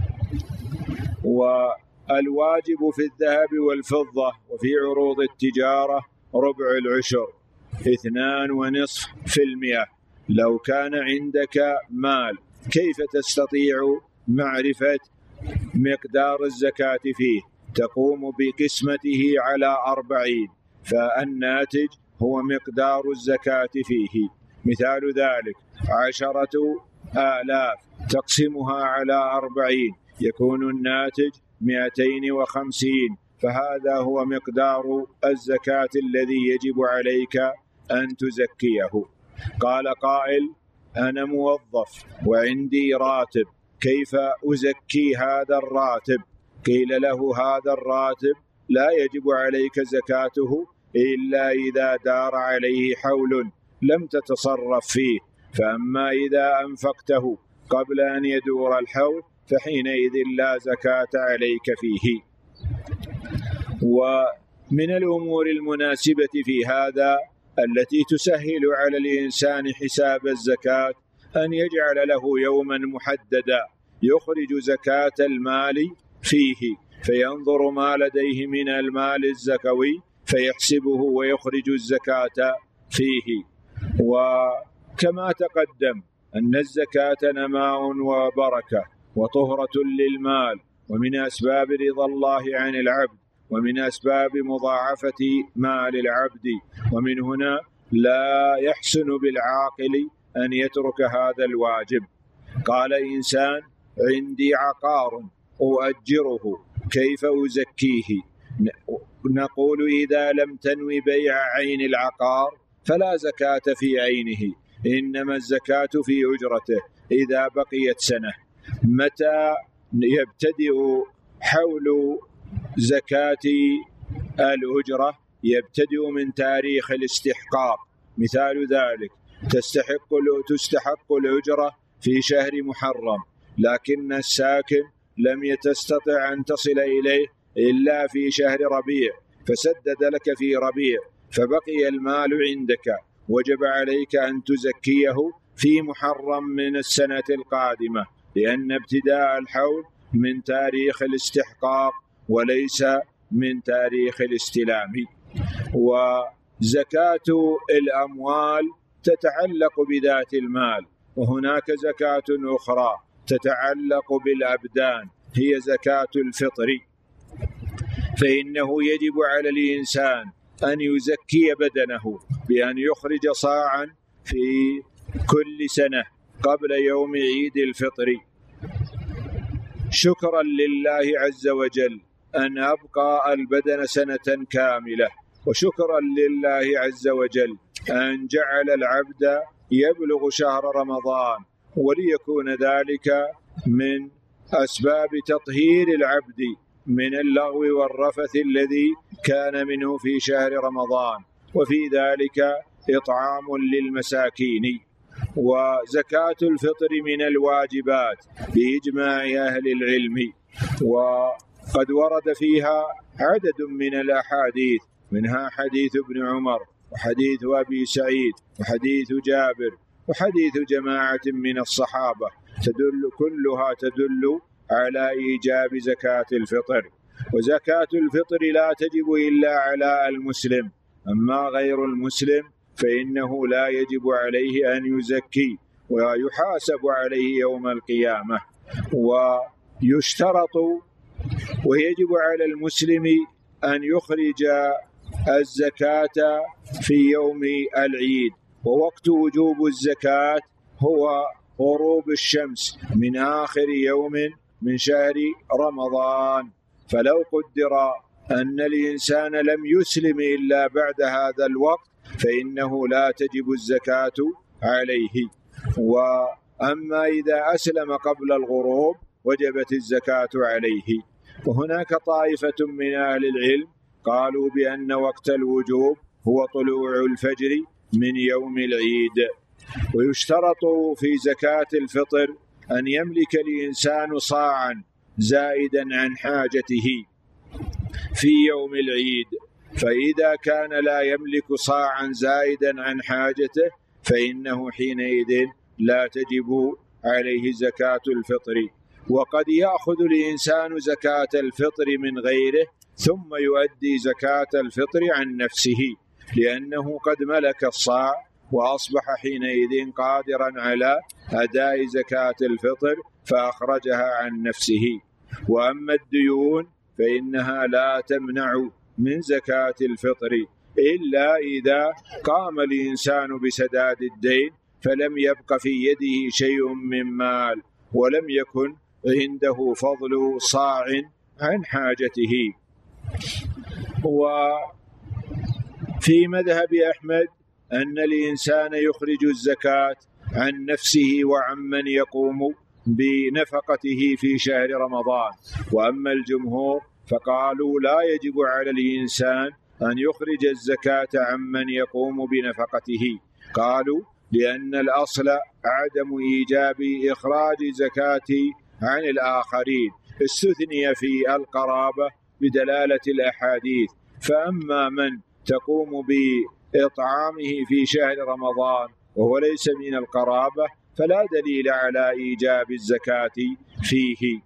والواجب في الذهب والفضة وفي عروض التجارة ربع العشر اثنان ونصف في المئة. لو كان عندك مال كيف تستطيع معرفة مقدار الزكاة فيه؟ تقوم بقسمته على أربعين، فالناتج هو مقدار الزكاة فيه. مثال ذلك عشرة آلاف تقسمها على أربعين يكون الناتج مئتين وخمسين، فهذا هو مقدار الزكاة الذي يجب عليك أن تزكيه. قال قائل: أنا موظف وعندي راتب، كيف أزكي هذا الراتب؟ قيل له: هذا الراتب لا يجب عليك زكاته إلا إذا دار عليه حول لم تتصرف فيه، فأما إذا أنفقته قبل أن يدور الحول فحينئذ لا زكاة عليك فيه. ومن الأمور المناسبة في هذا التي تسهل على الإنسان حساب الزكاة أن يجعل له يوما محددا يخرج زكاة المال فيه، فينظر ما لديه من المال الزكوي فيحسبه ويخرج الزكاة فيه. وكما تقدم أن الزكاة نماء وبركة وطهرة للمال، ومن أسباب رضا الله عن العبد، ومن أسباب مضاعفة مال العبد، ومن هنا لا يحسن بالعاقل أن يترك هذا الواجب. قال إنسان: عندي عقار أؤجره، كيف أزكيه؟ نقول: إذا لم تنوي بيع عين العقار فلا زكاة في عينه، إنما الزكاة في أجرته إذا بقيت سنة. متى يبتدئ حول زكاة الأجرة؟ يبتدئ من تاريخ الاستحقاق. مثال ذلك تستحق تستحق الأجرة في شهر محرم، لكن الساكن لم يتستطع أن تصل إليه إلا في شهر ربيع، فسدد لك في ربيع فبقي المال عندك، وجب عليك أن تزكيه في محرم من السنة القادمة، لأن ابتداء الحول من تاريخ الاستحقاق وليس من تاريخ الاستلام. وزكاة الأموال تتعلق بذات المال، وهناك زكاة أخرى تتعلق بالأبدان هي زكاة الفطر، فإنه يجب على الإنسان أن يزكي بدنه بأن يخرج صاعا في كل سنة قبل يوم عيد الفطر، شكرا لله عز وجل أن أبقى البدن سنة كاملة، وشكرا لله عز وجل أن جعل العبد يبلغ شهر رمضان، وليكون ذلك من أسباب تطهير العبد من اللغو والرفث الذي كان منه في شهر رمضان، وفي ذلك إطعام للمساكين. وزكاة الفطر من الواجبات بإجماع أهل العلم، وقد ورد فيها عدد من الأحاديث، منها حديث ابن عمر وحديث أبي سعيد وحديث جابر وحديث جماعة من الصحابة، تدل كلها تدل على إيجاب زكاة الفطر. وزكاة الفطر لا تجب إلا على المسلم، أما غير المسلم فإنه لا يجب عليه أن يزكي ويحاسب عليه يوم القيامة. ويشترط ويجب على المسلم أن يخرج الزكاة في يوم العيد، ووقت وجوب الزكاة هو غروب الشمس من آخر يوم من شهر رمضان. فلو قدر أن الإنسان لم يسلم إلا بعد هذا الوقت فإنه لا تجب الزكاة عليه. وأما إذا أسلم قبل الغروب وجبت الزكاة عليه. وهناك طائفة من أهل العلم قالوا بأن وقت الوجوب هو طلوع الفجر من يوم العيد. ويشترط في زكاة الفطر أن يملك الإنسان صاعا زائدا عن حاجته في يوم العيد، فإذا كان لا يملك صاعا زائدا عن حاجته فإنه حينئذ لا تجب عليه زكاة الفطر. وقد يأخذ الإنسان زكاة الفطر من غيره ثم يؤدي زكاة الفطر عن نفسه، لأنه قد ملك الصاع وأصبح حينئذ قادرا على أداء زكاة الفطر فأخرجها عن نفسه. وأما الديون فإنها لا تمنع من زكاة الفطر إلا إذا قام الإنسان بسداد الدين فلم يبق في يده شيء من مال ولم يكن عنده فضل صاع عن حاجته. وفي مذهب أحمد أن الإنسان يخرج الزكاة عن نفسه وعمن يقوم بنفقته في شهر رمضان. وأما الجمهور فقالوا لا يجب على الإنسان أن يخرج الزكاة عمن يقوم بنفقته، قالوا لأن الأصل عدم إيجاب إخراج زكاة عن الآخرين، استثني في القرابة بدلالة الأحاديث. فأما من تقوم بإطعامه في شهر رمضان وهو ليس من القرابة فلا دليل على إيجاب الزكاة فيه.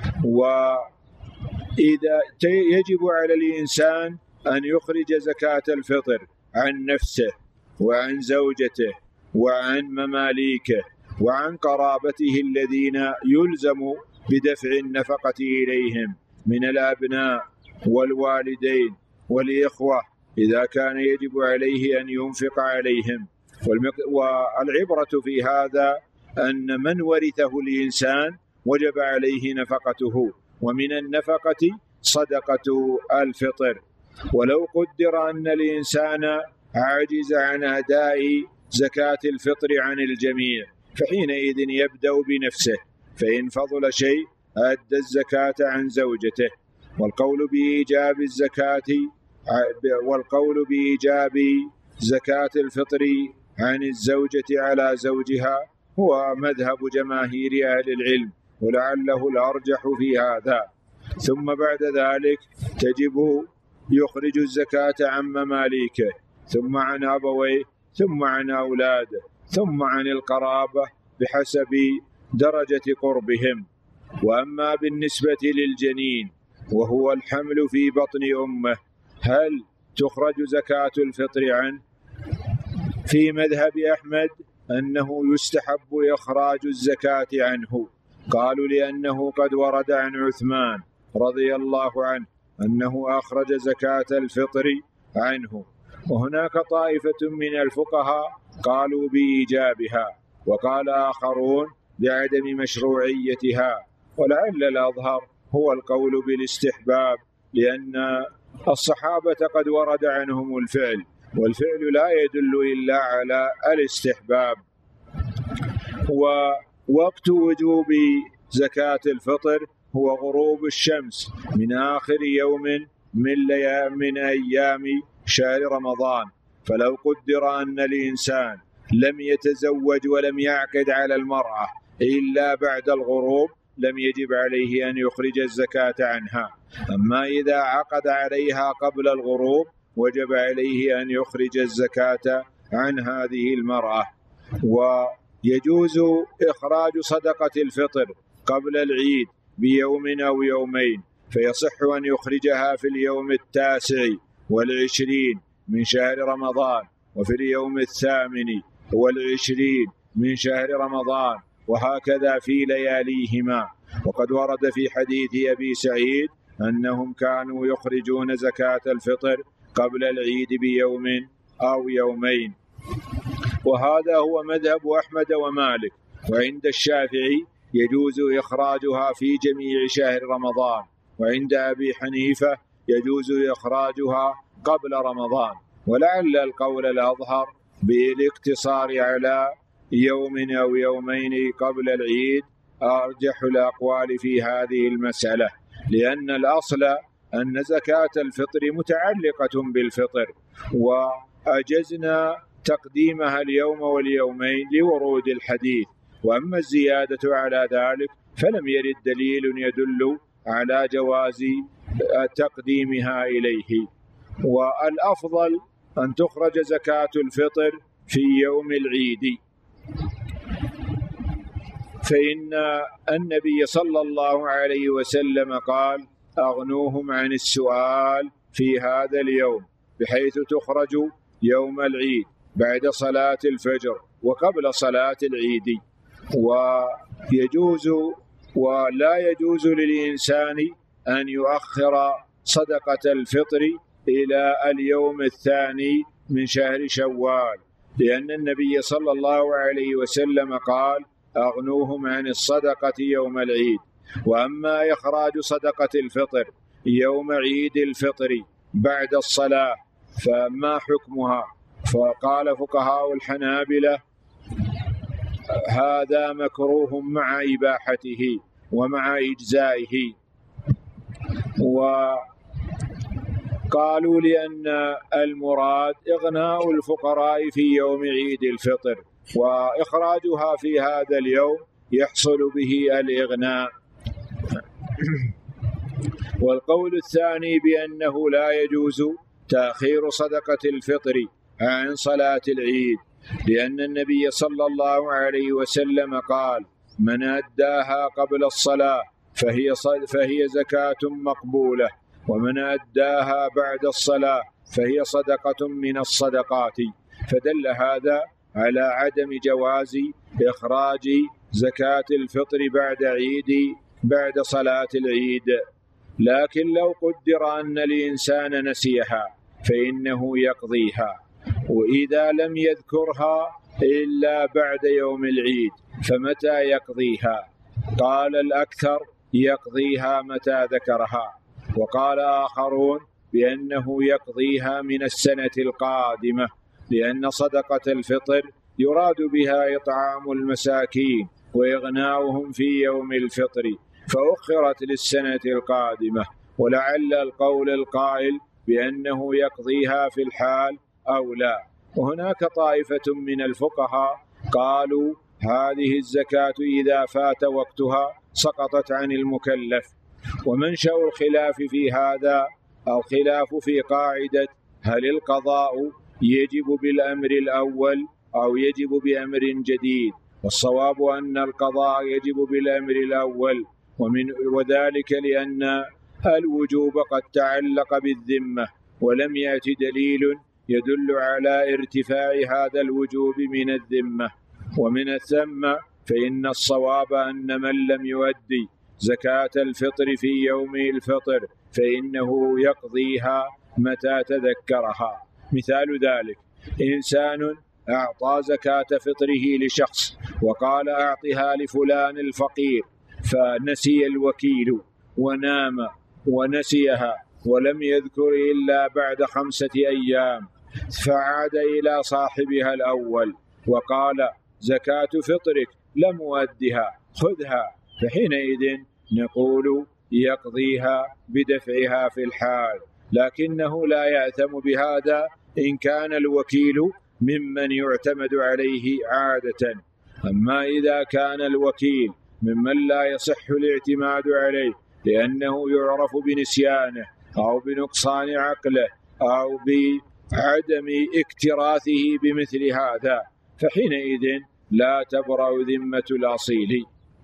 وإذا يجب على الإنسان أن يخرج زكاة الفطر عن نفسه وعن زوجته وعن مماليكه وعن قرابته الذين يلزم بدفع النفقة إليهم من الأبناء والوالدين والإخوة إذا كان يجب عليه أن ينفق عليهم. والعبرة في هذا أن من ورثه الإنسان وجب عليه نفقته، ومن النفقة صدقة الفطر. ولو قدر أن الإنسان عاجز عن أداء زكاة الفطر عن الجميع فحينئذ يبدأ بنفسه، فإن فضل شيء أدى الزكاة عن زوجته. والقول بإيجاب الزكاة والقول بإيجاب زكاة الفطر عن الزوجة على زوجها هو مذهب جماهير أهل العلم، ولعله الأرجح في هذا. ثم بعد ذلك تجب يخرج الزكاة عن مماليكه، ثم عن أبويه، ثم عن أولاده، ثم عن القرابة بحسب درجة قربهم. وأما بالنسبة للجنين وهو الحمل في بطن أمه هل تخرج زكاة الفطر عنه؟ في مذهب أحمد أنه يستحب إخراج الزكاة عنه، قالوا لأنه قد ورد عن عثمان رضي الله عنه أنه أخرج زكاة الفطر عنه. وهناك طائفة من الفقهاء قالوا بإيجابها، وقال آخرون بعدم مشروعيتها، ولعل الأظهر هو القول بالاستحباب، لأن الصحابة قد ورد عنهم الفعل، والفعل لا يدل إلا على الاستحباب. ووقت وجوب زكاة الفطر هو غروب الشمس من آخر يوم من, من أيام شهر رمضان. فلو قدر أن الإنسان لم يتزوج ولم يعقد على المرأة إلا بعد الغروب لم يجب عليه أن يخرج الزكاة عنها. أما إذا عقد عليها قبل الغروب وجب عليه أن يخرج الزكاة عن هذه المرأة. ويجوز إخراج صدقة الفطر قبل العيد بيوم أو يومين، فيصح أن يخرجها في اليوم التاسع والعشرين من شهر رمضان، وفي اليوم الثامن والعشرين من شهر رمضان، وهكذا في لياليهما. وقد ورد في حديث أبي سعيد أنهم كانوا يخرجون زكاة الفطر قبل العيد بيوم أو يومين. وهذا هو مذهب أحمد ومالك. وعند الشافعي يجوز إخراجها في جميع شهر رمضان، وعند أبي حنيفة يجوز إخراجها قبل رمضان. ولعل القول الأظهر بالاقتصار على يوم أو يومين قبل العيد أرجح الأقوال في هذه المسألة، لأن الأصل أن زكاة الفطر متعلقة بالفطر، وأجزنا تقديمها اليوم واليومين لورود الحديث، وأما الزيادة على ذلك فلم يرد دليل يدل على جواز تقديمها إليه. والأفضل أن تخرج زكاة الفطر في يوم العيد، فإن النبي صلى الله عليه وسلم قال: أغنوهم عن السؤال في هذا اليوم، بحيث تخرج يوم العيد بعد صلاة الفجر وقبل صلاة العيد. ويجوز ولا يجوز للإنسان أن يؤخر صدقة الفطر إلى اليوم الثاني من شهر شوال، لأن النبي صلى الله عليه وسلم قال: أغنوهم عن الصدقة يوم العيد. وأما إخراج صدقة الفطر يوم عيد الفطر بعد الصلاة فما حكمها؟ فقال فقهاء الحنابلة: هذا مكروه مع إباحته ومع إجزائه. وقالوا لأن المراد إغناء الفقراء في يوم عيد الفطر، وإخراجها في هذا اليوم يحصل به الإغناء. والقول الثاني بأنه لا يجوز تأخير صدقة الفطر عن صلاة العيد، لأن النبي صلى الله عليه وسلم قال: من أداها قبل الصلاة فهي, فهي زكاة مقبولة، ومن أداها بعد الصلاة فهي صدقة من الصدقات. فدل هذا على عدم جواز إخراج زكاة الفطر بعد عيد بعد صلاة العيد. لكن لو قدر أن الإنسان نسيها فإنه يقضيها، وإذا لم يذكرها إلا بعد يوم العيد فمتى يقضيها؟ قال الأكثر: يقضيها متى ذكرها، وقال آخرون بأنه يقضيها من السنة القادمة، لأن صدقة الفطر يراد بها إطعام المساكين وإغناؤهم في يوم الفطر، فأخرت للسنة القادمة. ولعل القول القائل بأنه يقضيها في الحال أولى. وهناك طائفة من الفقهاء قالوا: هذه الزكاة إذا فات وقتها سقطت عن المكلف. ومنشأ الخلاف في هذا الخلاف في قاعدة: هل القضاء يجب بالأمر الأول أو يجب بأمر جديد؟ والصواب أن القضاء يجب بالأمر الأول، ومن وذلك لأن الوجوب قد تعلق بالذمة، ولم يأتي دليل يدل على ارتفاع هذا الوجوب من الذمة. ومن ثم فإن الصواب أن من لم يؤدي زكاة الفطر في يوم الفطر فإنه يقضيها متى تذكرها. مثال ذلك: إنسان أعطى زكاة فطره لشخص وقال: أعطها لفلان الفقير، فنسي الوكيل ونام ونسيها ولم يذكر إلا بعد خمسة أيام، فعاد إلى صاحبها الأول وقال: زكاة فطرك لم أؤدها، خذها. فحينئذ نقول يقضيها بدفعها في الحال، لكنه لا يأثم بهذا إن كان الوكيل ممن يعتمد عليه عادة. أما إذا كان الوكيل ممن لا يصح الاعتماد عليه لأنه يعرف بنسيانه أو بنقصان عقله أو بعدم اكتراثه بمثل هذا، فحينئذ لا تبرأ ذمة الأصيل.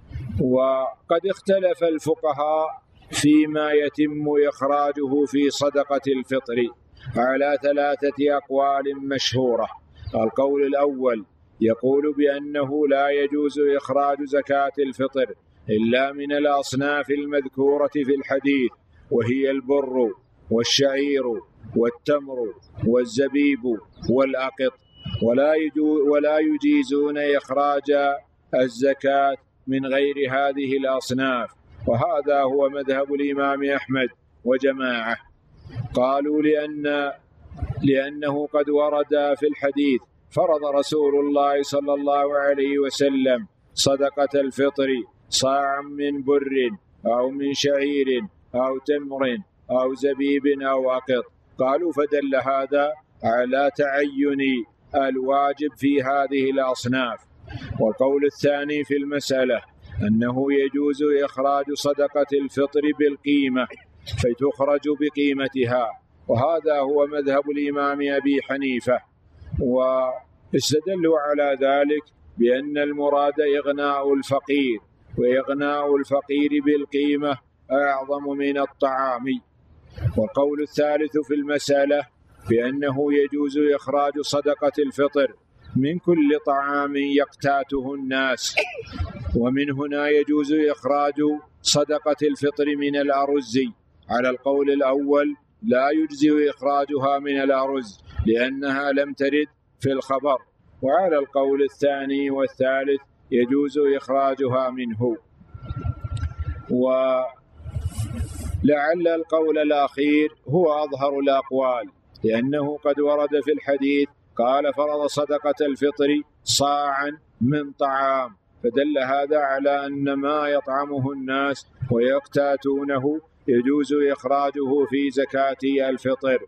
وقد اختلف الفقهاء فيما يتم إخراجه في صدقة الفطر على ثلاثة أقوال مشهورة. القول الأول يقول بأنه لا يجوز إخراج زكاة الفطر إلا من الأصناف المذكورة في الحديث، وهي البر والشعير والتمر والزبيب والأقط، ولا ولا يجيزون إخراج الزكاة من غير هذه الأصناف. وهذا هو مذهب الإمام أحمد وجماعة. قالوا لأن لأنه قد ورد في الحديث: فرض رسول الله صلى الله عليه وسلم صدقة الفطر صاعا من بر أو من شعير أو تمر أو زبيب أو أقط. قالوا: فدل هذا على تعين الواجب في هذه الأصناف. والقول الثاني في المسألة أنه يجوز إخراج صدقة الفطر بالقيمة فتخرج بقيمتها، وهذا هو مذهب الإمام أبي حنيفة. واستدلوا على ذلك بأن المراد إغناء الفقير، وإغناء الفقير بالقيمة أعظم من الطعام. والقول الثالث في المسألة بأنه يجوز إخراج صدقة الفطر من كل طعام يقتاته الناس، ومن هنا يجوز إخراج صدقة الفطر من الأرز. على القول الأول لا يجزئ إخراجها من الأرز لأنها لم ترد في الخبر، وعلى القول الثاني والثالث يجوز إخراجها منه. ولعل القول الأخير هو أظهر الأقوال، لأنه قد ورد في الحديث قال فرض صدقة الفطر صاعا من طعام، فدل هذا على أن ما يطعمه الناس ويقتاتونه يجوز إخراجه في زكاة الفطر.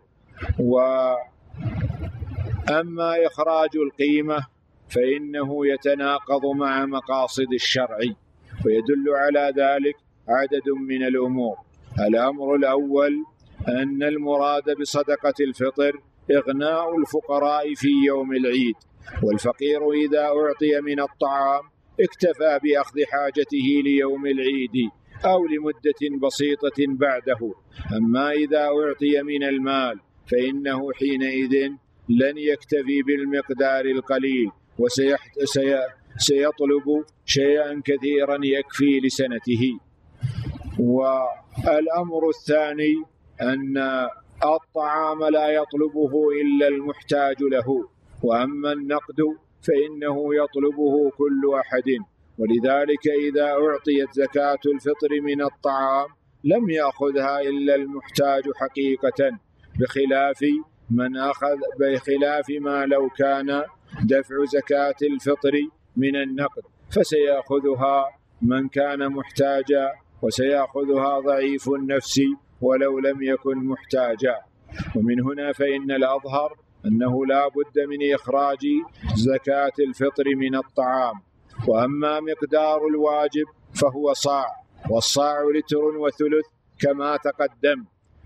وأما إخراج القيمة فإنه يتناقض مع مقاصد الشرع، ويدل على ذلك عدد من الأمور. الأمر الأول أن المراد بصدقة الفطر إغناء الفقراء في يوم العيد، والفقير إذا أعطي من الطعام اكتفى بأخذ حاجته ليوم العيد أو لمدة بسيطة بعده. أما إذا أعطي من المال فإنه حينئذ لن يكتفي بالمقدار القليل، وسيطلب شيئا كثيرا يكفي لسنته. والأمر الثاني أن الطعام لا يطلبه إلا المحتاج له، وأما النقد فإنه يطلبه كل أحد. ولذلك إذا أعطيت زكاة الفطر من الطعام لم يأخذها إلا المحتاج حقيقة، بخلاف من أخذ بخلاف ما لو كان دفع زكاة الفطر من النقد فسيأخذها من كان محتاجا، وسيأخذها ضعيف النفس ولو لم يكن محتاجا. ومن هنا فإن الأظهر أنه لا بد من إخراج زكاة الفطر من الطعام. وأما مقدار الواجب فهو صاع، والصاع لتر وثلث كما تقدم.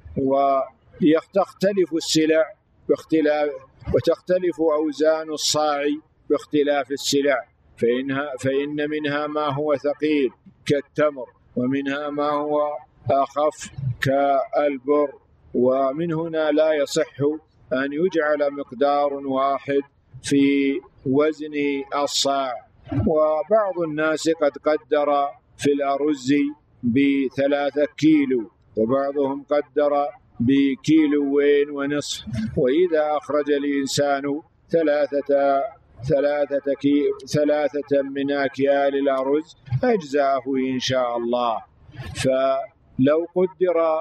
ويختلف السلع باختلاف وتختلف أوزان الصاع باختلاف السلع، فإنها فإن منها ما هو ثقيل كالتمر، ومنها ما هو أخف كالبر. ومن هنا لا يصح أن يجعل مقدار واحد في وزن الصاع. وبعض الناس قد قدر في الأرز بثلاثة كيلو، وبعضهم قدر بكيلوين ونصف. وإذا أخرج الإنسان ثلاثة ثلاثة, كي ثلاثة من أكيال الأرز أجزاه إن شاء الله. فلو قدر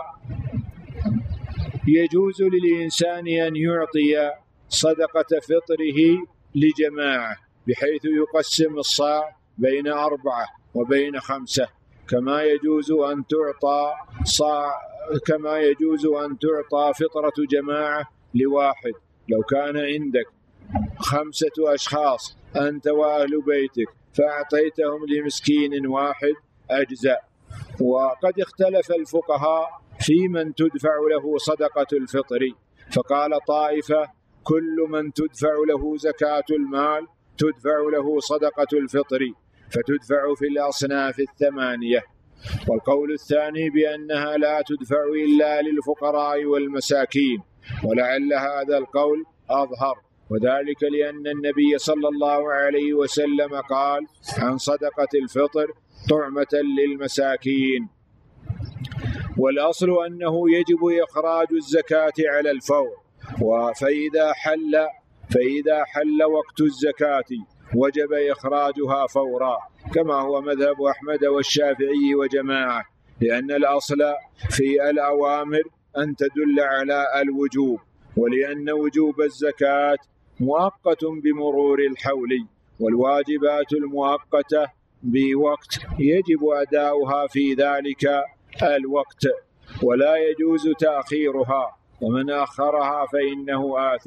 يجوز للإنسان أن يعطي صدقة فطره لجماعة بحيث يقسم الصاع بين أربعة وبين خمسة، كما يجوز أن تعطى صاع كما يجوز أن تعطى فطرة جماعة لواحد. لو كان عندك خمسة أشخاص أنت وأهل بيتك فأعطيتهم لمسكين واحد أجزاء. وقد اختلف الفقهاء في من تدفع له صدقة الفطر، فقال طائفة كل من تدفع له زكاة المال تدفع له صدقة الفطر، فتدفع في الأصناف الثمانية. والقول الثاني بأنها لا تدفع إلا للفقراء والمساكين، ولعل هذا القول أظهر، وذلك لأن النبي صلى الله عليه وسلم قال عن صدقة الفطر طعمة للمساكين. والأصل أنه يجب إخراج الزكاة على الفور، فإذا حل فإذا حل وقت الزكاة وجب إخراجها فورا، كما هو مذهب أحمد والشافعي وجماعة، لأن الأصل في الأوامر أن تدل على الوجوب، ولأن وجوب الزكاة مؤقت بمرور الحول، والواجبات المؤقتة بوقت يجب أداؤها في ذلك الوقت ولا يجوز تأخيرها، ومن أخرها فإنه آثم.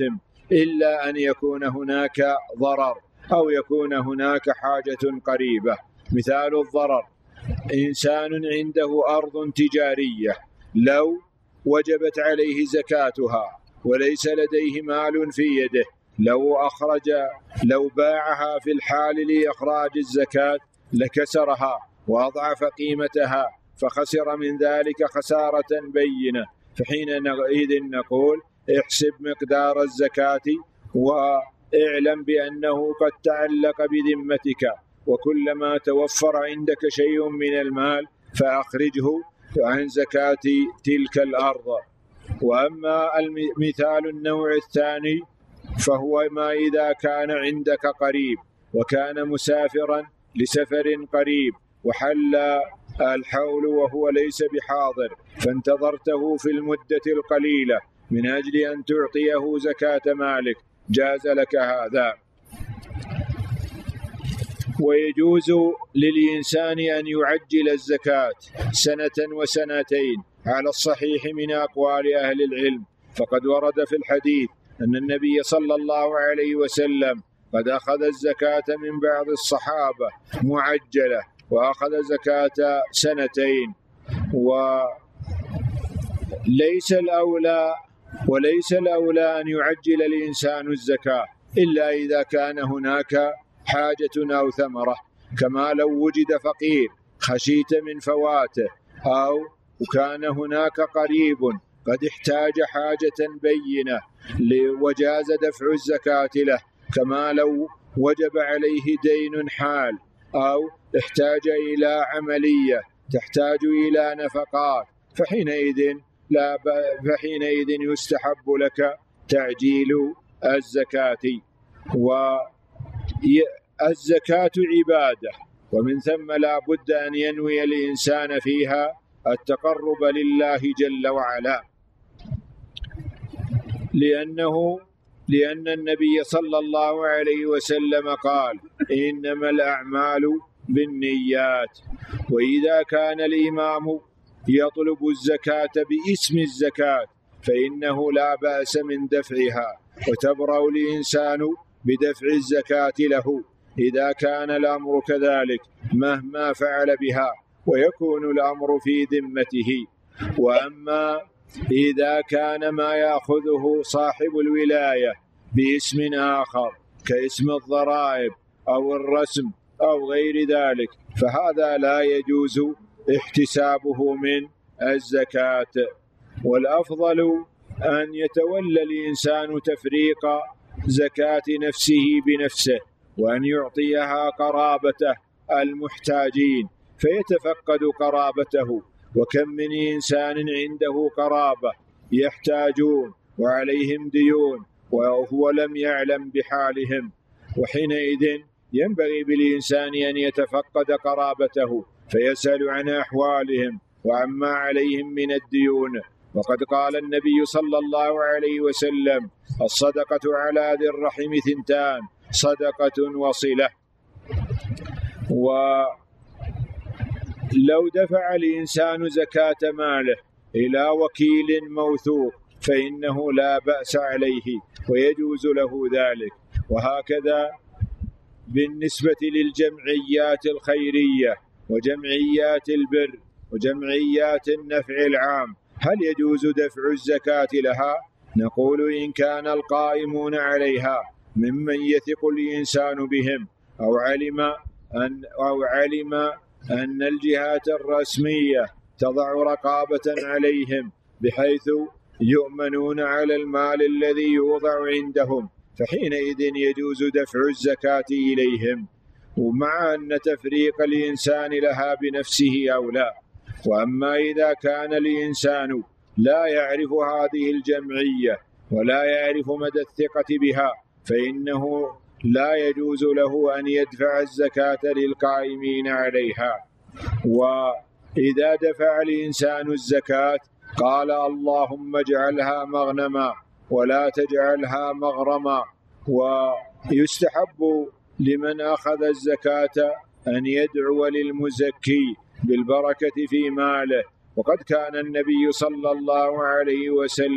إلا أن يكون هناك ضرر أو يكون هناك حاجة قريبة. مثال الضرر: إنسان عنده أرض تجارية لو وجبت عليه زكاتها وليس لديه مال في يده، لو أخرج لو باعها في الحال لإخراج الزكاة لكسرها وأضعف قيمتها فخسر من ذلك خسارة بينة، فحينئذ نقول: احسب مقدار الزكاة واعلم بأنه قد تعلق بذمتك، وكلما توفر عندك شيء من المال فأخرجه عن زكاة تلك الأرض. وأما المثال النوع الثاني فهو ما إذا كان عندك قريب وكان مسافرا لسفر قريب وحل الحول وهو ليس بحاضر، فانتظرته في المدة القليلة من أجل أن تعطيه زكاة مالك، جاز لك هذا. ويجوز للإنسان أن يعجل الزكاة سنة وسنتين على الصحيح من أقوال أهل العلم، فقد ورد في الحديث أن النبي صلى الله عليه وسلم قد أخذ الزكاة من بعض الصحابة معجلة وأخذ زكاة سنتين. وليس الأولى وليس الأولى أن يعجل الإنسان الزكاة إلا إذا كان هناك حاجة أو ثمرة، كما لو وجد فقير خشيت من فواته، أو كان هناك قريب قد احتاج حاجة بينة وجاز دفع الزكاة له، كما لو وجب عليه دين حال أو احتاج إلى عملية تحتاج إلى نفقات، فحينئذ لا فحينئذ يستحب لك تعجيل الزكاة. والزكاة عبادة، ومن ثم لا بد أن ينوي الإنسان فيها التقرب لله جل وعلا، لأنه لأن النبي صلى الله عليه وسلم قال: إنما الأعمال بالنيات. وإذا كان الإمام يطلب الزكاة باسم الزكاة فإنه لا بأس من دفعها، وتبرأ الإنسان بدفع الزكاة له إذا كان الأمر كذلك مهما فعل بها، ويكون الأمر في ذمته. وأما إذا كان ما يأخذه صاحب الولاية باسم آخر كاسم الضرائب أو الرسم أو غير ذلك فهذا لا يجوز احتسابه من الزكاة. والأفضل أن يتولى الإنسان تفريق زكاة نفسه بنفسه، وأن يعطيها قرابته المحتاجين فيتفقد قرابته. وكم من إنسان عنده قرابة يحتاجون وعليهم ديون وهو لم يعلم بحالهم، وحينئذ ينبغي بالإنسان أن يتفقد قرابته فيسأل عن أحوالهم وعما عليهم من الديون. وقد قال النبي صلى الله عليه وسلم: الصدقة على ذي الرحم ثنتان، صدقة وصلة. ولو دفع الإنسان زكاة ماله إلى وكيل موثوق فإنه لا بأس عليه ويجوز له ذلك. وهكذا بالنسبة للجمعيات الخيرية وجمعيات البر وجمعيات النفع العام، هل يجوز دفع الزكاة لها؟ نقول: إن كان القائمون عليها ممن يثق الإنسان بهم أو علم أن, أو علم أن الجهات الرسمية تضع رقابة عليهم بحيث يؤمنون على المال الذي يوضع عندهم، فحينئذ يجوز دفع الزكاة إليهم، ومع أن تفريق الإنسان لها بنفسه أولى. وأما إذا كان الإنسان لا يعرف هذه الجمعية ولا يعرف مدى الثقة بها فإنه لا يجوز له أن يدفع الزكاة للقائمين عليها. وإذا دفع الإنسان الزكاة قال: اللهم اجعلها مغنما ولا تجعلها مغرما. ويستحب لمن أخذ الزكاة أن يدعو للمزكي بالبركة في ماله، وقد كان النبي صلى الله عليه وسلم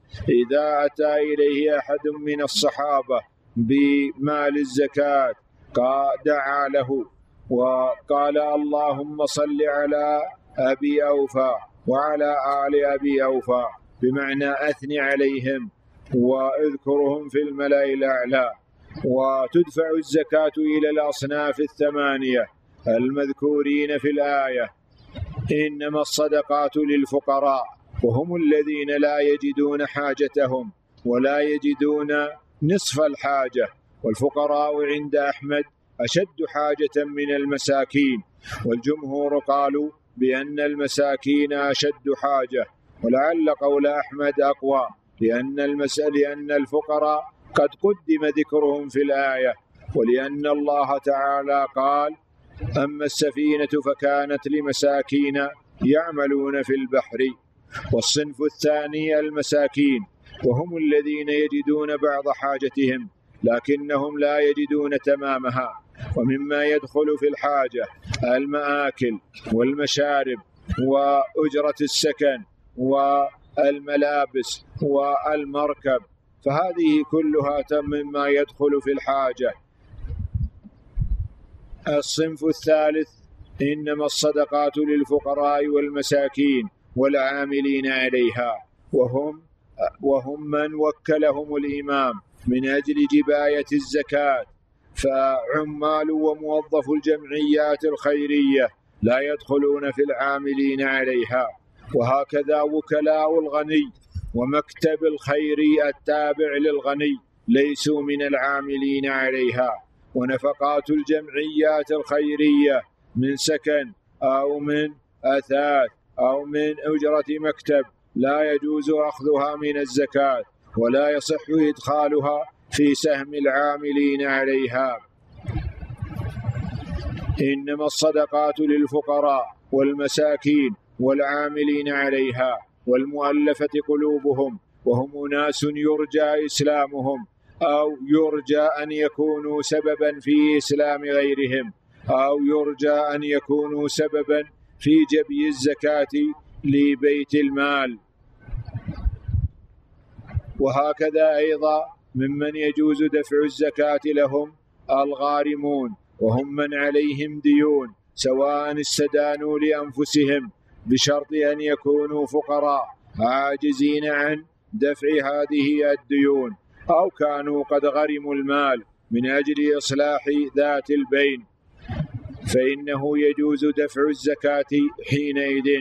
إذا أتى إليه أحد من الصحابة بمال الزكاة دعا له وقال اللهم صل على أبي أوفى وعلى آل أبي أوفى، بمعنى أثني عليهم واذكرهم في الملأ الأعلى. وتدفع الزكاة إلى الأصناف الثمانية المذكورين في الآية: إنما الصدقات للفقراء وهم الذين لا يجدون حاجتهم ولا يجدون نصف الحاجة، والفقراء عند أحمد أشد حاجة من المساكين، والجمهور قالوا بأن المساكين أشد حاجة، ولعل قول أحمد أقوى لأن المسألة لأن الفقراء قد قدم ذكرهم في الآية، ولأن الله تعالى قال: أما السفينة فكانت لمساكين يعملون في البحر. والصنف الثاني المساكين، وهم الذين يجدون بعض حاجتهم لكنهم لا يجدون تمامها، ومما يدخل في الحاجة المآكل والمشارب وأجرة السكن والملابس والمركب، فهذه كلها مما يدخل في الحاجة. الصنف الثالث: إنما الصدقات للفقراء والمساكين والعاملين عليها، وهم وهم من وكلهم الإمام من أجل جباية الزكاة، فعمال وموظف الجمعيات الخيرية لا يدخلون في العاملين عليها، وهكذا وكلاء الغني ومكتب الخير التابع للغني ليسوا من العاملين عليها. ونفقات الجمعيات الخيرية من سكن أو من أثاث أو من أجرة مكتب لا يجوز أخذها من الزكاة، ولا يصح إدخالها في سهم العاملين عليها. إنما الصدقات للفقراء والمساكين والعاملين عليها والمؤلفة قلوبهم، وهم ناس يرجى إسلامهم أو يرجى أن يكونوا سببا في إسلام غيرهم، أو يرجى أن يكونوا سببا في جبي الزكاة لبيت المال. وهكذا أيضا ممن يجوز دفع الزكاة لهم الغارمون، وهم من عليهم ديون سواء استدانوا لأنفسهم بشرط أن يكونوا فقراء عاجزين عن دفع هذه الديون، أو كانوا قد غرموا المال من أجل إصلاح ذات البين، فإنه يجوز دفع الزكاة حينئذ.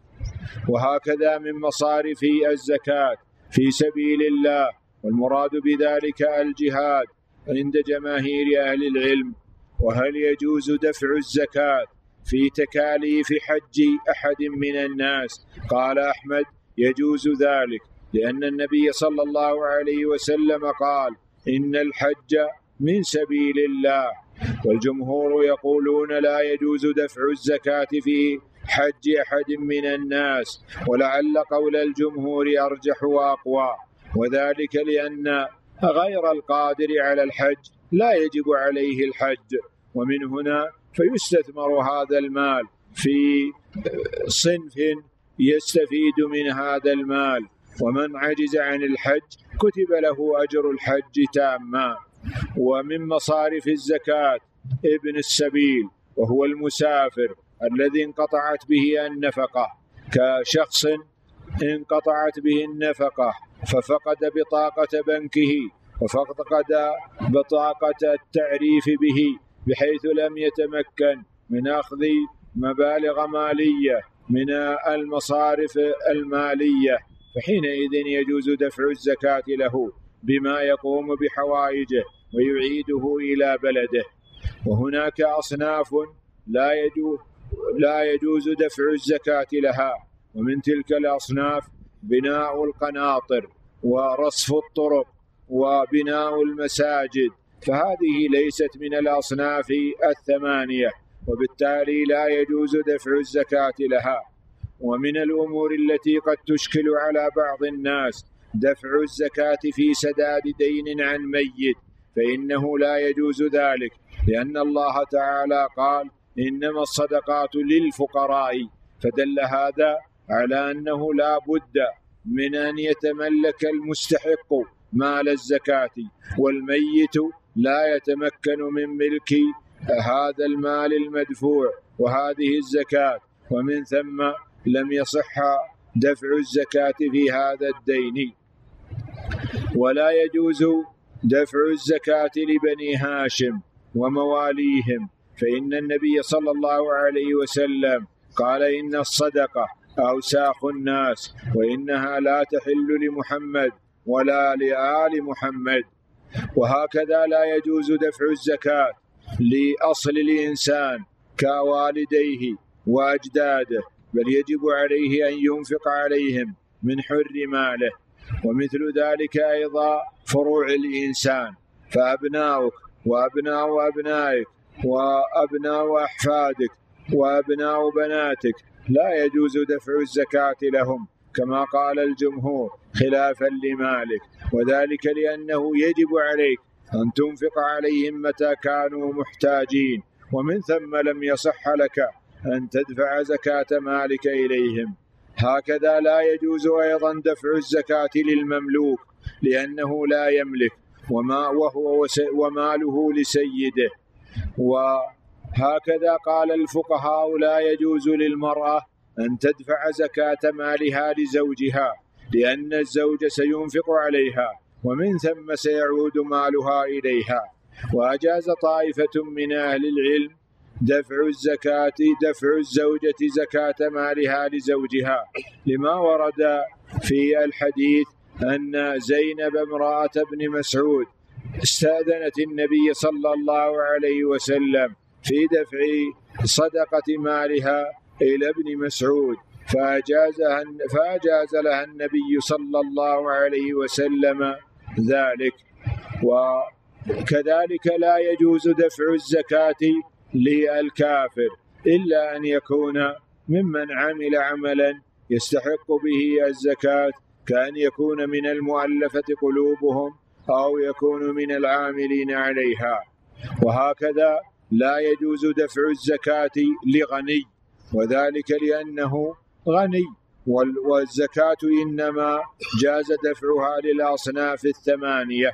وهكذا من مصارف الزكاة في سبيل الله، والمراد بذلك الجهاد عند جماهير أهل العلم. وهل يجوز دفع الزكاة في تكاليف حج أحد من الناس؟ قال أحمد: يجوز ذلك، لأن النبي صلى الله عليه وسلم قال: إن الحج من سبيل الله. والجمهور يقولون لا يجوز دفع الزكاة في حج أحد من الناس، ولعل قول الجمهور أرجح وأقوى، وذلك لأن غير القادر على الحج لا يجب عليه الحج، ومن هنا فيستثمر هذا المال في صنف يستفيد من هذا المال، ومن عجز عن الحج كتب له أجر الحج تاما. ومن مصارف الزكاة ابن السبيل، وهو المسافر الذي انقطعت به النفقة، كشخص انقطعت به النفقة ففقد بطاقة بنكه وفقد بطاقة التعريف به، بحيث لم يتمكن من أخذ مبالغ مالية من المصارف المالية، فحينئذ يجوز دفع الزكاة له بما يقوم بحوائجه ويعيده إلى بلده. وهناك أصناف لا يجوز, لا يجوز دفع الزكاة لها، ومن تلك الأصناف بناء القناطر ورصف الطرق وبناء المساجد، فهذه ليست من الأصناف الثمانية، وبالتالي لا يجوز دفع الزكاة لها. ومن الأمور التي قد تشكل على بعض الناس دفع الزكاة في سداد دين عن ميت، فإنه لا يجوز ذلك، لأن الله تعالى قال: إنما الصدقات للفقراء، فدل هذا على أنه لا بد من أن يتملك المستحق مال الزكاة، والميت لا يتمكن من ملك هذا المال المدفوع وهذه الزكاة، ومن ثم لم يصح دفع الزكاة في هذا الدين. ولا يجوز دفع الزكاة لبني هاشم ومواليهم، فإن النبي صلى الله عليه وسلم قال: إن الصدقة أوساخ الناس، وإنها لا تحل لمحمد ولا لآل محمد. وهكذا لا يجوز دفع الزكاة لأصل الإنسان كوالديه وأجداده، بل يجب عليه أن ينفق عليهم من حر ماله. ومثل ذلك أيضا فروع الإنسان، فأبناؤك وأبناء أبنائك وأبناء أحفادك وأبناء بناتك لا يجوز دفع الزكاة لهم كما قال الجمهور خلافا لمالك، وذلك لأنه يجب عليك أن تنفق عليهم متى كانوا محتاجين، ومن ثم لم يصح لك أن تدفع زكاة مالك إليهم. هكذا لا يجوز أيضا دفع الزكاة للمملوك، لأنه لا يملك وما وهو وماله لسيده. وهكذا قال الفقهاء: لا يجوز للمرأة أن تدفع زكاة مالها لزوجها، لأن الزوج سينفق عليها ومن ثم سيعود مالها إليها. وأجاز طائفة من أهل العلم دفع الزكاة دفع الزوجة زكاة مالها لزوجها، لما ورد في الحديث أن زينب امرأة ابن مسعود استأذنت النبي صلى الله عليه وسلم في دفع صدقة مالها إلى ابن مسعود، فأجازها فأجاز لها النبي صلى الله عليه وسلم ذلك. وكذلك لا يجوز دفع الزكاة للكافر إلا أن يكون ممن عمل عملا يستحق به الزكاة، كأن يكون من المؤلفة قلوبهم أو يكون من العاملين عليها. وهكذا لا يجوز دفع الزكاة لغني، وذلك لأنه غني، والزكاة إنما جاز دفعها للأصناف الثمانية.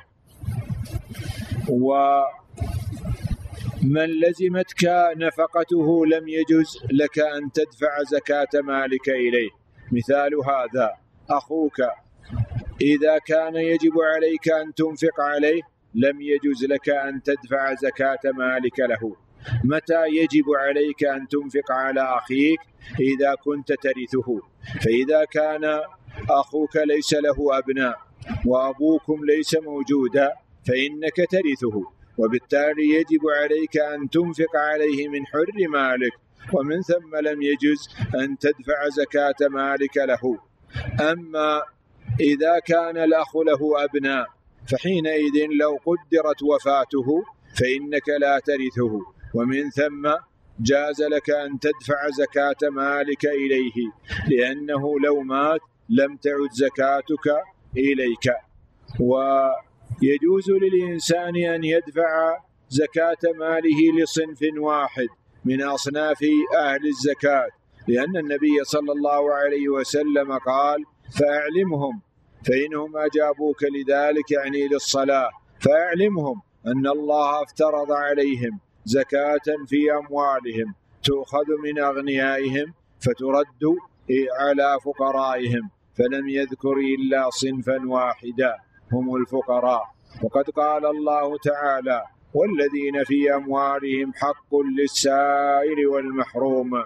ومن لزمتك نفقته لم يجوز لك أن تدفع زكاة مالك إليه. مثال هذا: أخوك إذا كان يجب عليك أن تنفق عليه لم يجوز لك أن تدفع زكاة مالك له. متى يجب عليك أن تنفق على أخيك؟ إذا كنت ترثه، فإذا كان أخوك ليس له أبناء وأبوكم ليس موجودا فإنك ترثه، وبالتالي يجب عليك أن تنفق عليه من حر مالك، ومن ثم لم يجوز أن تدفع زكاة مالك له. أما إذا كان الأخ له أبناء فحينئذ لو قدرت وفاته فإنك لا ترثه، ومن ثم جاز لك أن تدفع زكاة مالك إليه، لأنه لو مات لم تعد زكاتك إليك. ويجوز للإنسان أن يدفع زكاة ماله لصنف واحد من أصناف أهل الزكاة، لأن النبي صلى الله عليه وسلم قال: فأعلمهم، فإنهم أجابوك لذلك يعني للصلاة، فأعلمهم أن الله افترض عليهم زكاة في أموالهم تؤخذ من أغنيائهم فترد على فقرائهم، فلم يذكر إلا صنفا واحدا هم الفقراء. وقد قال الله تعالى: والذين في أموالهم حق للسائل والمحروم.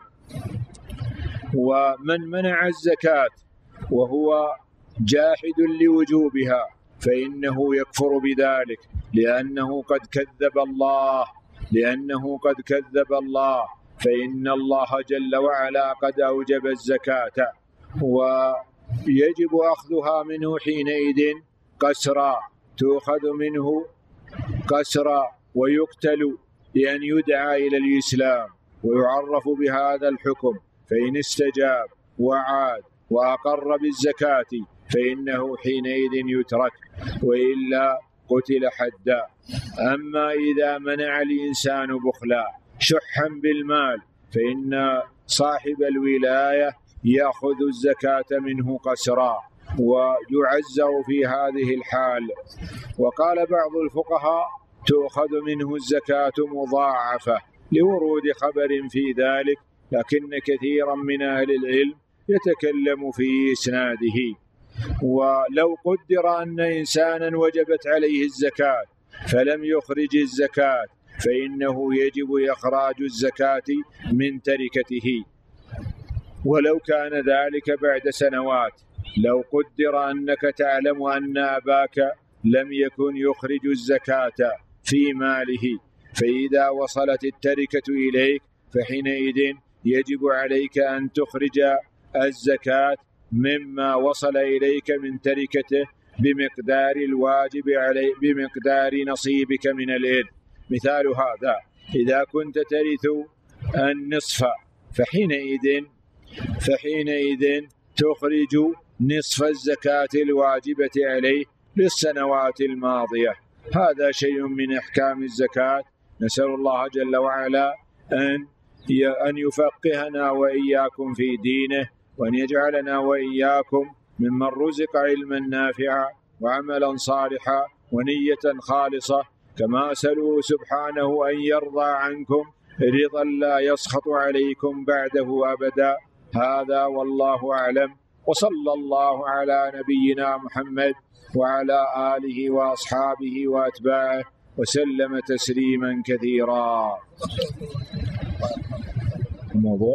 ومن منع الزكاة وهو جاحد لوجوبها فإنه يكفر بذلك، لأنه قد كذب الله لأنه قد كذب الله فإن الله جل وعلا قد أوجب الزكاة، ويجب أخذها منه حينئذ قسرا، تؤخذ منه قسرا ويقتل لأن يدعى إلى الإسلام ويعرف بهذا الحكم، فإن استجاب وعاد وأقر بالزكاة فإنه حينئذ يترك، وإلا قتل حدا. أما إذا منع الإنسان بخلا شحا بالمال فإن صاحب الولاية يأخذ الزكاة منه قسرا، ويعزر في هذه الحال. وقال بعض الفقهاء تؤخذ منه الزكاة مضاعفة لورود خبر في ذلك، لكن كثيرا من أهل العلم يتكلم في إسناده. ولو قدر أن إنسانا وجبت عليه الزكاة فلم يخرج الزكاة فإنه يجب إخراج الزكاة من تركته، ولو كان ذلك بعد سنوات. لو قدر أنك تعلم أن أباك لم يكن يخرج الزكاة في ماله، فإذا وصلت التركة إليك فحينئذ يجب عليك أن تخرج الزكاة مما وصل إليك من تركته بمقدار الواجب عليه، بمقدار نصيبك من الإرث. مثال هذا: إذا كنت ترث النصف فحينئذ فحينئذ تخرج نصف الزكاة الواجبة عليه للسنوات الماضية. هذا شيء من أحكام الزكاة. نسأل الله جل وعلا أن أن يفقهنا وإياكم في دينه، وأن يجعلنا وإياكم ممن رزق علما نافعا وعملا صالحا ونية خالصة، كما أسأله سبحانه أن يرضى عنكم رضا لا يسخط عليكم بعده أبدا. هذا والله أعلم، وصلى الله على نبينا محمد وعلى آله وأصحابه وأتباعه وسلم تسليما كثيرا. الموضوع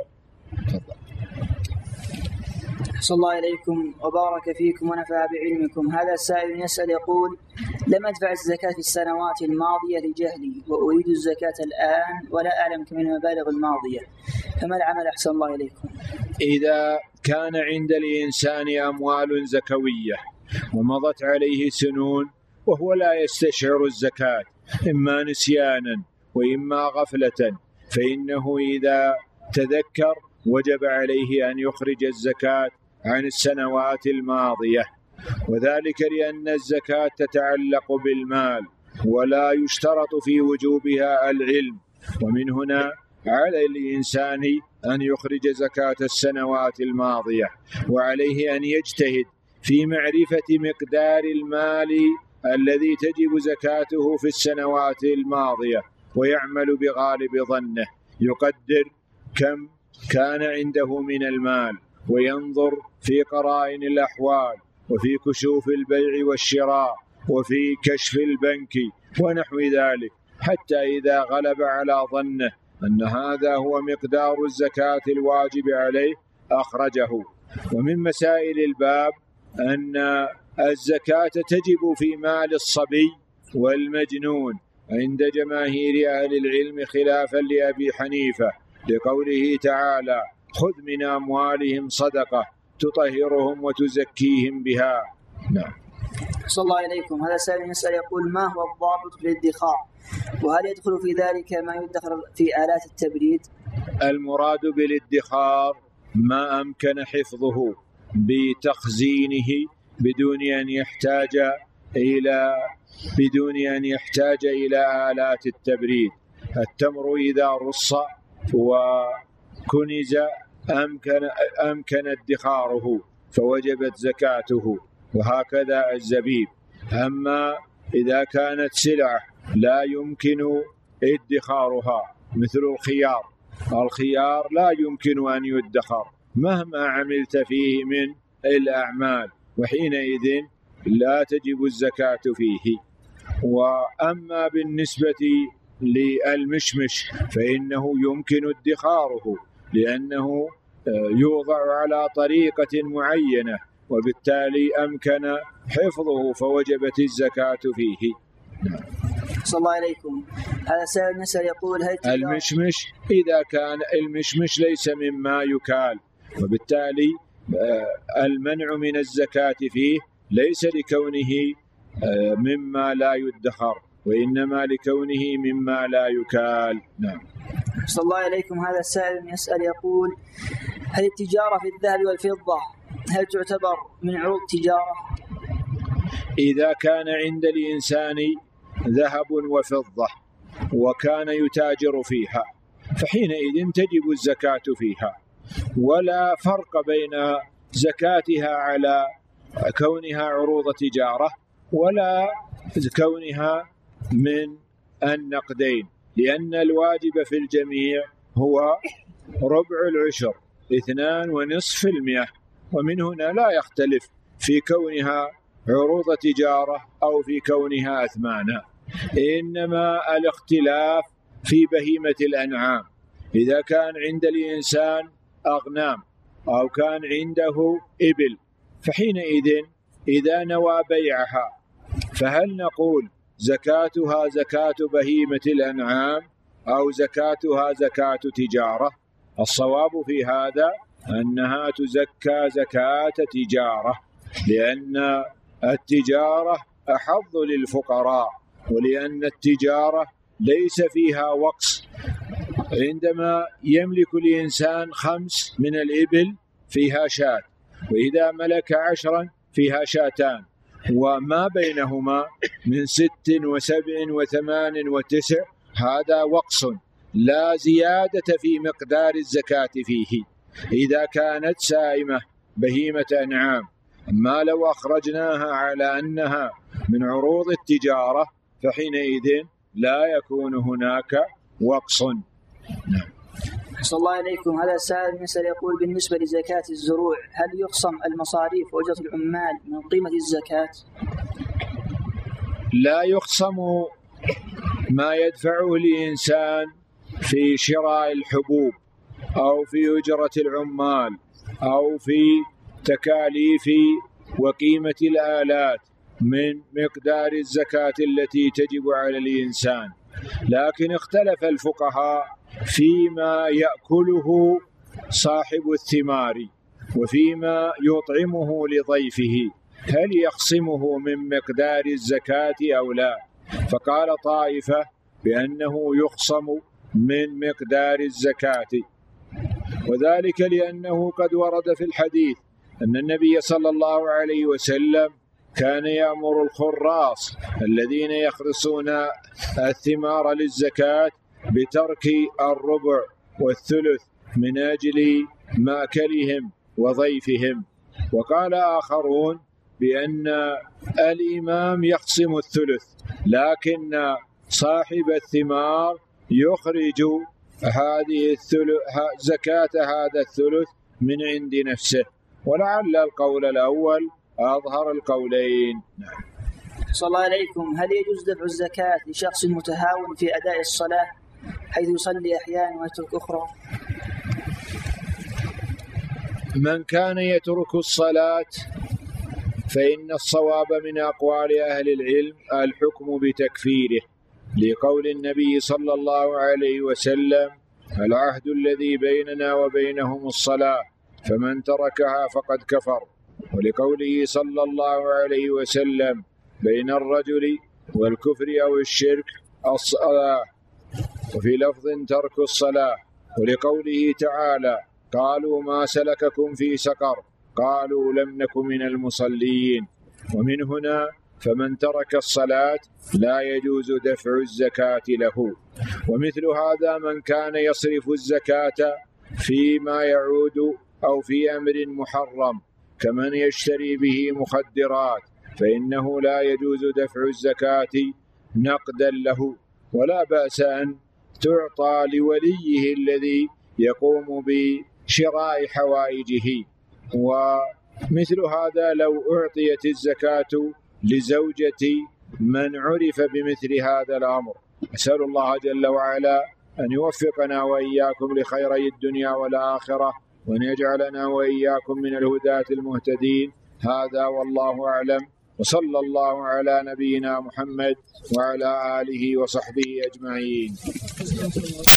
صلى الله إليكم وبارك فيكم ونفع بعلمكم. هذا السائل يسأل يقول: لم أدفع الزكاة في السنوات الماضية لجهلي وأريد الزكاة الآن ولا أعلم كم المبالغ الماضية، فما العمل أحسن الله إليكم؟ إذا كان عند الإنسان أموال زكوية ومضت عليه سنون وهو لا يستشعر الزكاة إما نسيانا وإما غفلة، فإنه إذا تذكر وجب عليه أن يخرج الزكاة عن السنوات الماضية، وذلك لأن الزكاة تتعلق بالمال ولا يشترط في وجوبها العلم، ومن هنا على الإنسان أن يخرج زكاة السنوات الماضية، وعليه أن يجتهد في معرفة مقدار المال الذي تجب زكاته في السنوات الماضية، ويعمل بغالب ظنه، يقدر كم كان عنده من المال، وينظر في قرائن الأحوال وفي كشوف البيع والشراء وفي كشف البنك ونحو ذلك، حتى إذا غلب على ظنه أن هذا هو مقدار الزكاة الواجب عليه أخرجه. ومن مسائل الباب أن الزكاة تجب في مال الصبي والمجنون عند جماهير أهل العلم خلافا لأبي حنيفة، لقوله تعالى: خذ من أموالهم صدقة تطهرهم وتزكيهم بها. نعم. صلى الله إليكم. هذا سائل يسأل يقول: ما هو الضابط في الادخار؟ وهل يدخل في ذلك ما يدخر في آلات التبريد؟ المراد بالادخار ما أمكن حفظه بتخزينه بدون أن يحتاج إلى بدون أن يحتاج إلى آلات التبريد. التمر إذا رص وكنز أمكن أمكن ادخاره فوجبت زكاته، وهكذا الزبيب. أما إذا كانت سلعة لا يمكن ادخارها مثل الخيار، الخيار لا يمكن أن يدخر مهما عملت فيه من الأعمال، وحينئذ لا تجب الزكاة فيه. وأما بالنسبة للمشمش فإنه يمكن ادخاره، لأنه يوضع على طريقة معينة وبالتالي أمكن حفظه فوجبت الزكاة فيه. صلى الله عليكم. هذا سائل يسأل يقول: هل المشمش إذا كان المشمش ليس مما يكال، وبالتالي المنع من الزكاة فيه ليس لكونه مما لا يدخر، وإنما لكونه مما لا يكال. نعم. صلى الله عليكم. هذا السائل يسأل يقول: هل التجارة في الذهب والفضة هل تعتبر من عروض تجارة؟ إذا كان عند الإنسان ذهب وفضة وكان يتاجر فيها فحينئذ تجب الزكاة فيها، ولا فرق بين زكاتها على كونها عروض تجارة ولا كونها من النقدين، لأن الواجب في الجميع هو ربع العشر اثنان ونصف المئة، ومن هنا لا يختلف في كونها عروض تجارة أو في كونها أثمانا، إنما الاختلاف في بهيمة الأنعام. إذا كان عند الإنسان أغنام أو كان عنده إبل، فحينئذ إذا نوى بيعها فهل نقول زكاتها زكاة بهيمة الأنعام أو زكاتها زكاة تجارة؟ الصواب في هذا أنها تزكى زكاة تجارة، لأن التجارة أحظ للفقراء، ولأن التجارة ليس فيها وقص. عندما يملك الإنسان خمس من الإبل فيها شاة، وإذا ملك عشرا فيها شاتان، وما بينهما من ست وسبع وثمان وتسع هذا وقص لا زيادة في مقدار الزكاة فيه إذا كانت سائمة بهيمة أنعام. أما لو أخرجناها على أنها من عروض التجارة فحينئذ لا يكون هناك وقص. نعم. أحسن الله إليكم. هذا السائل يسأل يقول: بالنسبة لزكاة الزروع هل يخصم المصاريف وأجرة العمال من قيمة الزكاة؟ لا يخصم ما يدفعه الإنسان في شراء الحبوب أو في أجرة العمال أو في تكاليف وقيمة الآلات من مقدار الزكاة التي تجب على الإنسان، لكن اختلف الفقهاء فيما يأكله صاحب الثمار وفيما يطعمه لضيفه، هل يخصمه من مقدار الزكاة أو لا؟ فقال طائفة بأنه يخصم من مقدار الزكاة، وذلك لأنه قد ورد في الحديث أن النبي صلى الله عليه وسلم كان يأمر الخراص الذين يخرصون الثمار للزكاة بترك الربع والثلث من أجل مأكلهم وضيفهم. وقال آخرون بأن الإمام يقسم الثلث، لكن صاحب الثمار يخرج هذه الثلث زكاة هذا الثلث من عند نفسه، ولعل القول الأول أظهر القولين. نعم. صلى الله عليكم. هل يجوز دفع الزكاة لشخص متهاون في أداء الصلاة حيث يصلي أحيانا ويترك أخرى؟ من كان يترك الصلاة فإن الصواب من أقوال أهل العلم الحكم بتكفيره، لقول النبي صلى الله عليه وسلم: العهد الذي بيننا وبينهم الصلاة فمن تركها فقد كفر، ولقوله صلى الله عليه وسلم: بين الرجل والكفر أو الشرك الصلاة، وفي لفظ ترك الصلاة، ولقوله تعالى: قالوا ما سلككم في سقر قالوا لم نك من المصلين. ومن هنا فمن ترك الصلاة لا يجوز دفع الزكاة له. ومثل هذا من كان يصرف الزكاة فيما يعود أو في أمر محرم كمن يشتري به مخدرات فإنه لا يجوز دفع الزكاة نقدا له، ولا بأس أن تعطى لوليه الذي يقوم بشراء حوائجه. ومثل هذا لو أعطيت الزكاة لزوجة من عرف بمثل هذا الأمر. أسأل الله جل وعلا أن يوفقنا وإياكم لخيري الدنيا والآخرة، وأن يجعلنا وإياكم من الهداة المهتدين. هذا والله أعلم، وصلى الله على نبينا محمد وعلى آله وصحبه أجمعين.